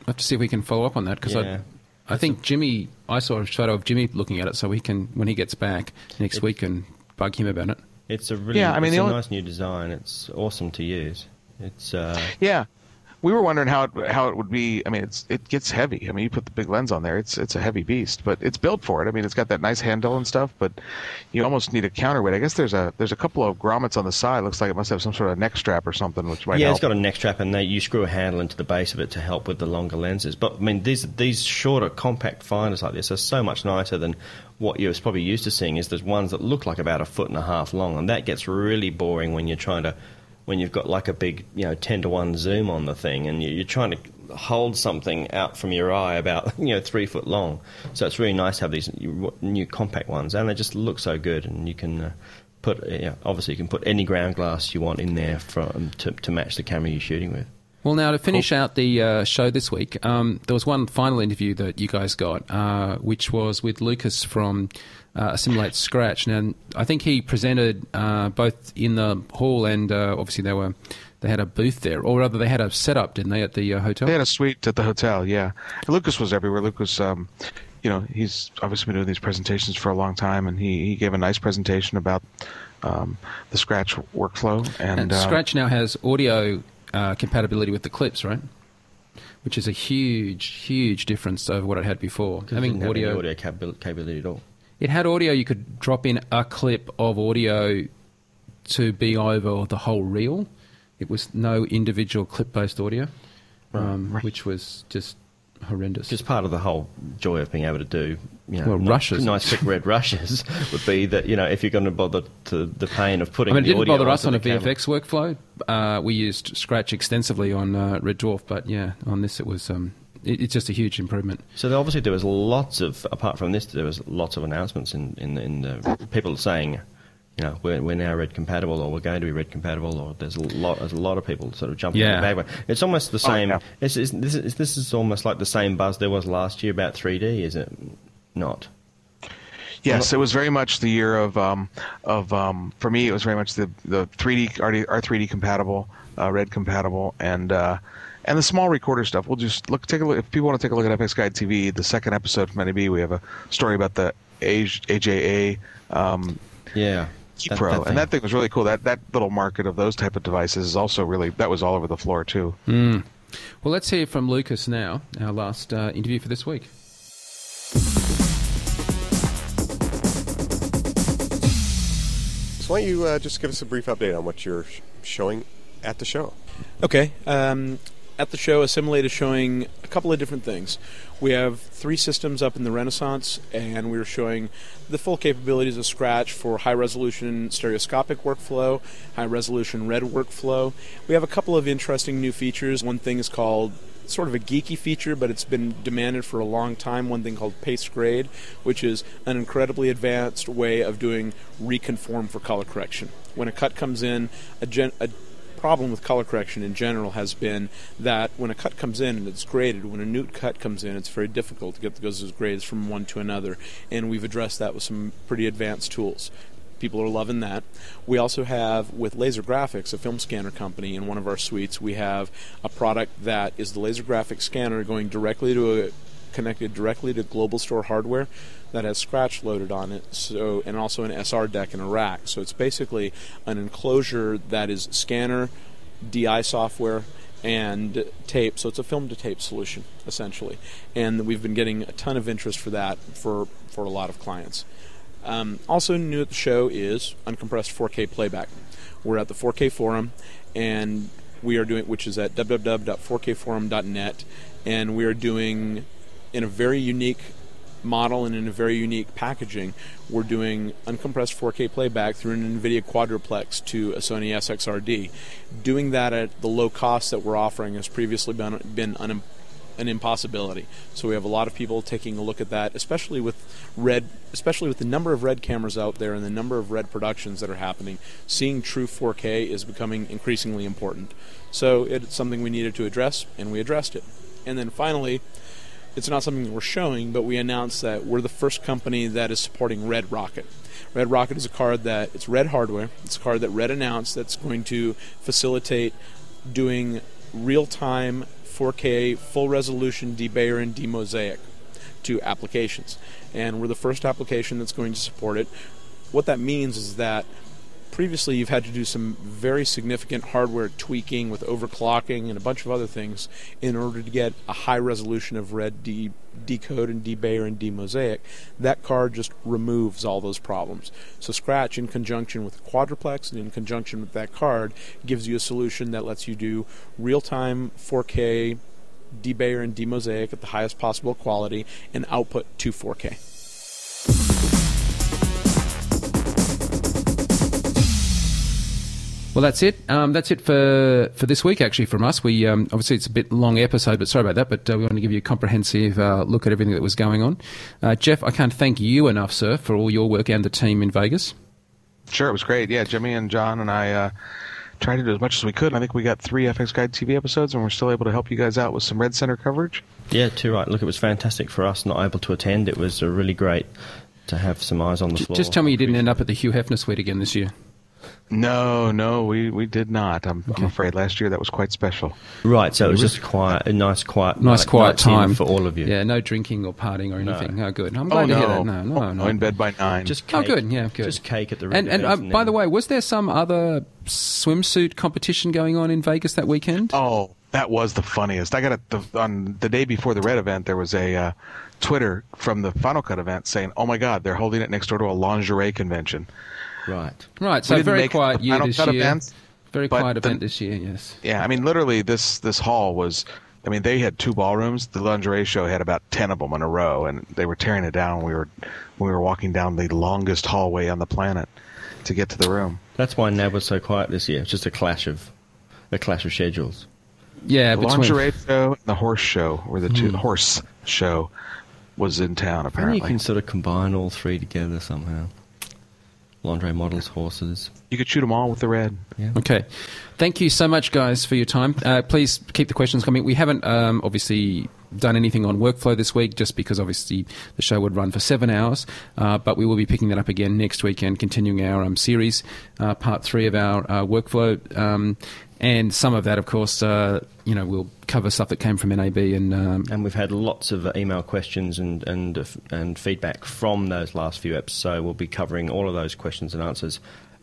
have to see if we can follow up on that because Yeah. I, I think Jimmy. I saw a photo of Jimmy looking at it, so we can when he gets back next It- week and bug him about it. It's a really Yeah, I mean, it's the a only- nice new design. It's awesome to use. It's uh, Yeah, we were wondering how it, how it would be. I mean, it's it gets heavy. I mean, you put the big lens on there, it's it's a heavy beast, but it's built for it. I mean, it's got that nice handle and stuff, but you almost need a counterweight. I guess there's a there's a couple of grommets on the side. Looks like it must have some sort of neck strap or something, which might yeah, help. it's got a neck strap, and they, you screw a handle into the base of it to help with the longer lenses. But I mean, these these shorter, compact finders like this are so much nicer than what you're probably used to seeing. Is there's ones that look like about a foot and a half long, and that gets really boring when you're trying to when you've got like a big, you know, ten to one zoom on the thing, and you're trying to hold something out from your eye about, you know, three foot long. So it's really nice to have these new compact ones, and they just look so good. And you can uh, put, you know, obviously, you can put any ground glass you want in there from to, to match the camera you're shooting with. Well, now to finish out the uh, show this week, um, there was one final interview that you guys got, uh, which was with Lucas from uh, Assimilate Scratch. Now, I think he presented uh, both in the hall and uh, obviously they were they had a booth there, or rather they had a setup, didn't they, at the uh, hotel? They had a suite at the hotel, yeah. Lucas was everywhere. Lucas, um, you know, he's obviously been doing these presentations for a long time, and he, he gave a nice presentation about um, the Scratch workflow. And, And uh, Scratch now has audio uh, compatibility with the clips, right? Which is a huge, huge difference over what it had before. It didn't have any audio capabil- capability at all. It had audio. You could drop in a clip of audio to be over the whole reel. It was no individual clip-based audio, um, Right. which was just horrendous. Because part of the whole joy of being able to do, you know, Well, ni- rushes. nice quick red rushes would be that, you know, if you're going to bother to the pain of I putting mean, it the didn't audio bother us onto on a the camera. V F X workflow. Uh, we used Scratch extensively on uh, Red Dwarf, but yeah, on this it was um, it, it's just a huge improvement. So there, obviously there was lots of, apart from this, there was lots of announcements in, in, in the people saying, you know, we're, we're now red compatible, or we're going to be red compatible, or there's a lot, there's a lot of people sort of jumping Yeah. on the bandwagon. It's almost the Oh, same. yeah. it's, it's, this, is, this is almost like the same buzz there was last year about three D, is it not? Yes, it was very much the year of um, of um, for me. It was very much the the three D R three D compatible, uh, red compatible, and uh, and the small recorder stuff. We'll just look take a look. If people want to take a look at F X Guide T V, the second episode from N A B, we have a story about the A J A um, Yeah. Key That- Pro, that thing. and that thing was really cool. That that little market of those type of devices is also really that was all over the floor too. Mm. Well, let's hear from Lucas now, our last uh, interview for this week. So why don't you uh, just give us a brief update on what you're sh- showing at the show? Okay. Um, at the show, Assimilate is showing a couple of different things. We have three systems up in the Renaissance, and we're showing the full capabilities of Scratch for high-resolution stereoscopic workflow, high-resolution red workflow. We have a couple of interesting new features. One thing is called sort of a geeky feature, but it's been demanded for a long time, one thing called Paste Grade, which is an incredibly advanced way of doing reconform for color correction. When a cut comes in, a, gen- a problem with color correction in general has been that when a cut comes in and it's graded, when a new cut comes in, it's very difficult to get those grades from one to another, and we've addressed that with some pretty advanced tools. People are loving that. We also have, with Laser Graphics, a film scanner company, in one of our suites, we have a product that is the laser graphics scanner going directly to a connected directly to Global Store hardware that has Scratch loaded on it, so and also an S R deck and a rack. So it's basically an enclosure that is scanner, D I software, and tape. So it's a film to tape solution essentially, and we've been getting a ton of interest for that for for a lot of clients. Um, also new at the show is uncompressed four K playback. We're at the four K forum, and we are doing, which is at w w w dot four k forum dot net, and we are doing, in a very unique model and in a very unique packaging, we're doing uncompressed four K playback through an NVIDIA Quadruplex to a Sony S X R D. Doing that at the low cost that we're offering has previously been been un- an impossibility. So we have a lot of people taking a look at that, especially with red, especially with the number of red cameras out there and the number of red productions that are happening. Seeing true four K is becoming increasingly important. So it's something we needed to address, and we addressed it. And then finally, it's not something that we're showing, but we announced that we're the first company that is supporting Red Rocket. Red Rocket is a card that, it's Red hardware, it's a card that Red announced that's going to facilitate doing real-time four K full resolution debayer and demosaic to applications. And we're the first application that's going to support it. What that means is that previously you've had to do some very significant hardware tweaking with overclocking and a bunch of other things in order to get a high resolution of red de- decode and debayer and demosaic. That card just removes all those problems. So Scratch, in conjunction with Quadruplex and in conjunction with that card, gives you a solution that lets you do real-time four K debayer and demosaic at the highest possible quality and output to four K. Well, that's it. Um, that's it for, for this week, actually, from us. We um, obviously, it's a bit long episode, but sorry about that. But uh, we want to give you a comprehensive uh, look at everything that was going on. Uh, Jeff, I can't thank you enough, sir, for all your work and the team in Vegas. Sure, it was great. Yeah, Jimmy and John and I uh, tried to do as much as we could. I think we got three F X Guide T V episodes, and we're still able to help you guys out with some Red Center coverage. Yeah, too right. Look, it was fantastic for us not able to attend. It was uh, really great to have some eyes on the floor. Just tell me you didn't end up at the Hugh Hefner suite again this year. No, no, we, we did not. I'm, okay. I'm afraid last year that was quite special. Right, so it was just quiet, a nice, quiet, nice, night, quiet night time for all of you. Yeah, no drinking or partying or anything. No. Oh, good. I'm glad oh, to no. hear that. No, no, oh, no. In bed by nine. Just cake. Oh, good. Yeah, good. Just cake at the red And, and, uh, by the way, was there some other swimsuit competition going on in Vegas that weekend? Oh, that was the funniest. I got it the, on the day before the Red event. There was a uh, Twitter from the Final Cut event saying, "Oh my God, they're holding it next door to a lingerie convention." Right. Right. So very quiet year this year. Event, very quiet event this year. Yes. Yeah. I mean, literally, this this hall was. I mean, they had two ballrooms. The lingerie show had about ten of them in a row, and they were tearing it down. We were we were walking down the longest hallway on the planet to get to the room. That's why N A B was so quiet this year. It's just a clash of a clash of schedules. Yeah. The between... lingerie show and the horse show, or the two mm. horse show, was in town apparently. And you can sort of combine all three together somehow. Lingerie models, horses. You could shoot them all with the red. Yeah. Okay. Thank you so much, guys, for your time. Uh, please keep the questions coming. We haven't um, obviously done anything on workflow this week just because obviously the show would run for seven hours. Uh, but we will be picking that up again next week and continuing our um, series, uh, part three of our uh, workflow. Um, and some of that, of course, uh, you know, we'll cover stuff that came from N A B. And um, and we've had lots of uh, email questions and, and, uh, and feedback from those last few eps. So we'll be covering all of those questions and answers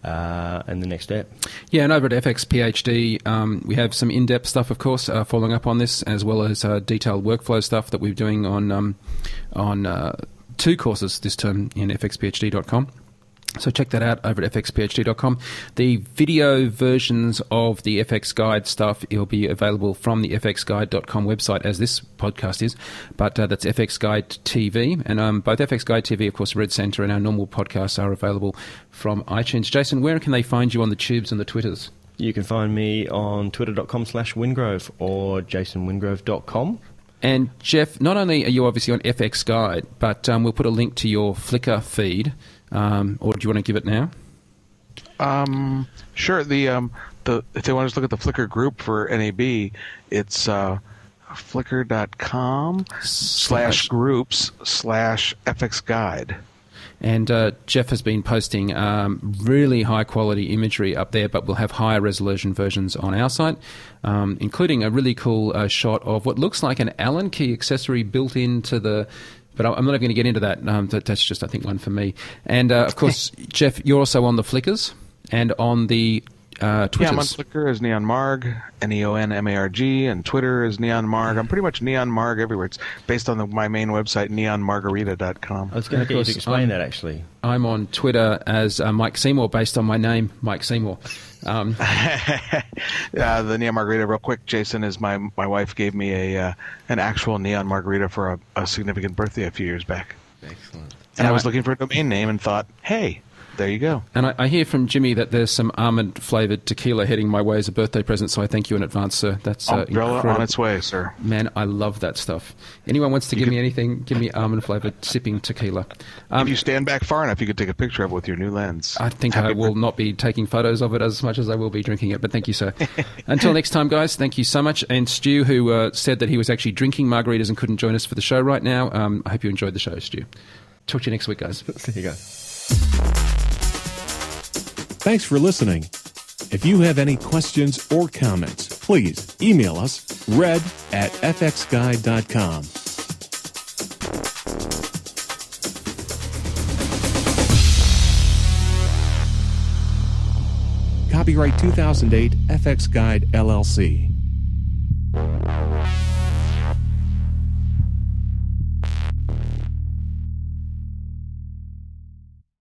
Uh, in the next step. Yeah, and over at F X P H D, um, we have some in-depth stuff, of course, uh, following up on this, as well as uh, detailed workflow stuff that we're doing on um, on uh, two courses this term in f x p h d dot com. So check that out over at f x p h d dot com. The video versions of the F X Guide stuff will be available from the f x guide dot com website, as this podcast is, but uh, that's F X Guide T V. And um, both F X Guide T V, of course, Red Center, and our normal podcasts are available from iTunes. Jason, where can they find you on the tubes and the Twitters? You can find me on twitter dot com slash wingrove or jason wingrove dot com. And Jeff, not only are you obviously on F X Guide, but um, we'll put a link to your Flickr feed. Um, or do you want to give it now? Um, sure. The um, the if they want to look at the Flickr group for N A B, it's uh, flickr dot com slash groups slash F X Guide. And uh, Jeff has been posting um, really high-quality imagery up there, but we'll have higher resolution versions on our site, um, including a really cool uh, shot of what looks like an Allen key accessory built into the... But I'm not even going to get into that. Um, that that's just, I think, one for me. And, uh, of course, Jeff, you're also on the Flickrs and on the uh, Twitters. Yeah, I'm on Flickr as Neon Marg, N E O N M A R G, and Twitter is Neon Marg. I'm pretty much Neon Marg everywhere. It's based on the, my main website, neon margarita dot com. I was going to get you to explain I'm, that, actually. I'm on Twitter as uh, Mike Seymour, based on my name, Mike Seymour. Um, uh, the Neon Margarita, real quick, Jason, is my my wife gave me a uh, an actual Neon Margarita for a, a significant birthday a few years back. Excellent. And I was looking for a domain name and thought, hey, there you go. And I, I hear from Jimmy that there's some almond-flavoured tequila heading my way as a birthday present, so I thank you in advance, sir. That's uh, umbrella incredible. On its way, sir. Man, I love that stuff. Anyone wants to you give could, me anything, give me almond-flavoured sipping tequila. Um, if you stand back far enough, you could take a picture of it with your new lens. I think Happy I will birthday. not be taking photos of it as much as I will be drinking it, but thank you, sir. Until next time, guys, thank you so much. And Stu, who uh, said that he was actually drinking margaritas and couldn't join us for the show right now, um, I hope you enjoyed the show, Stu. Talk to you next week, guys. There you go. Thanks for listening. If you have any questions or comments, please email us red at f x guide dot com. Copyright two thousand eight F X Guide, L L C.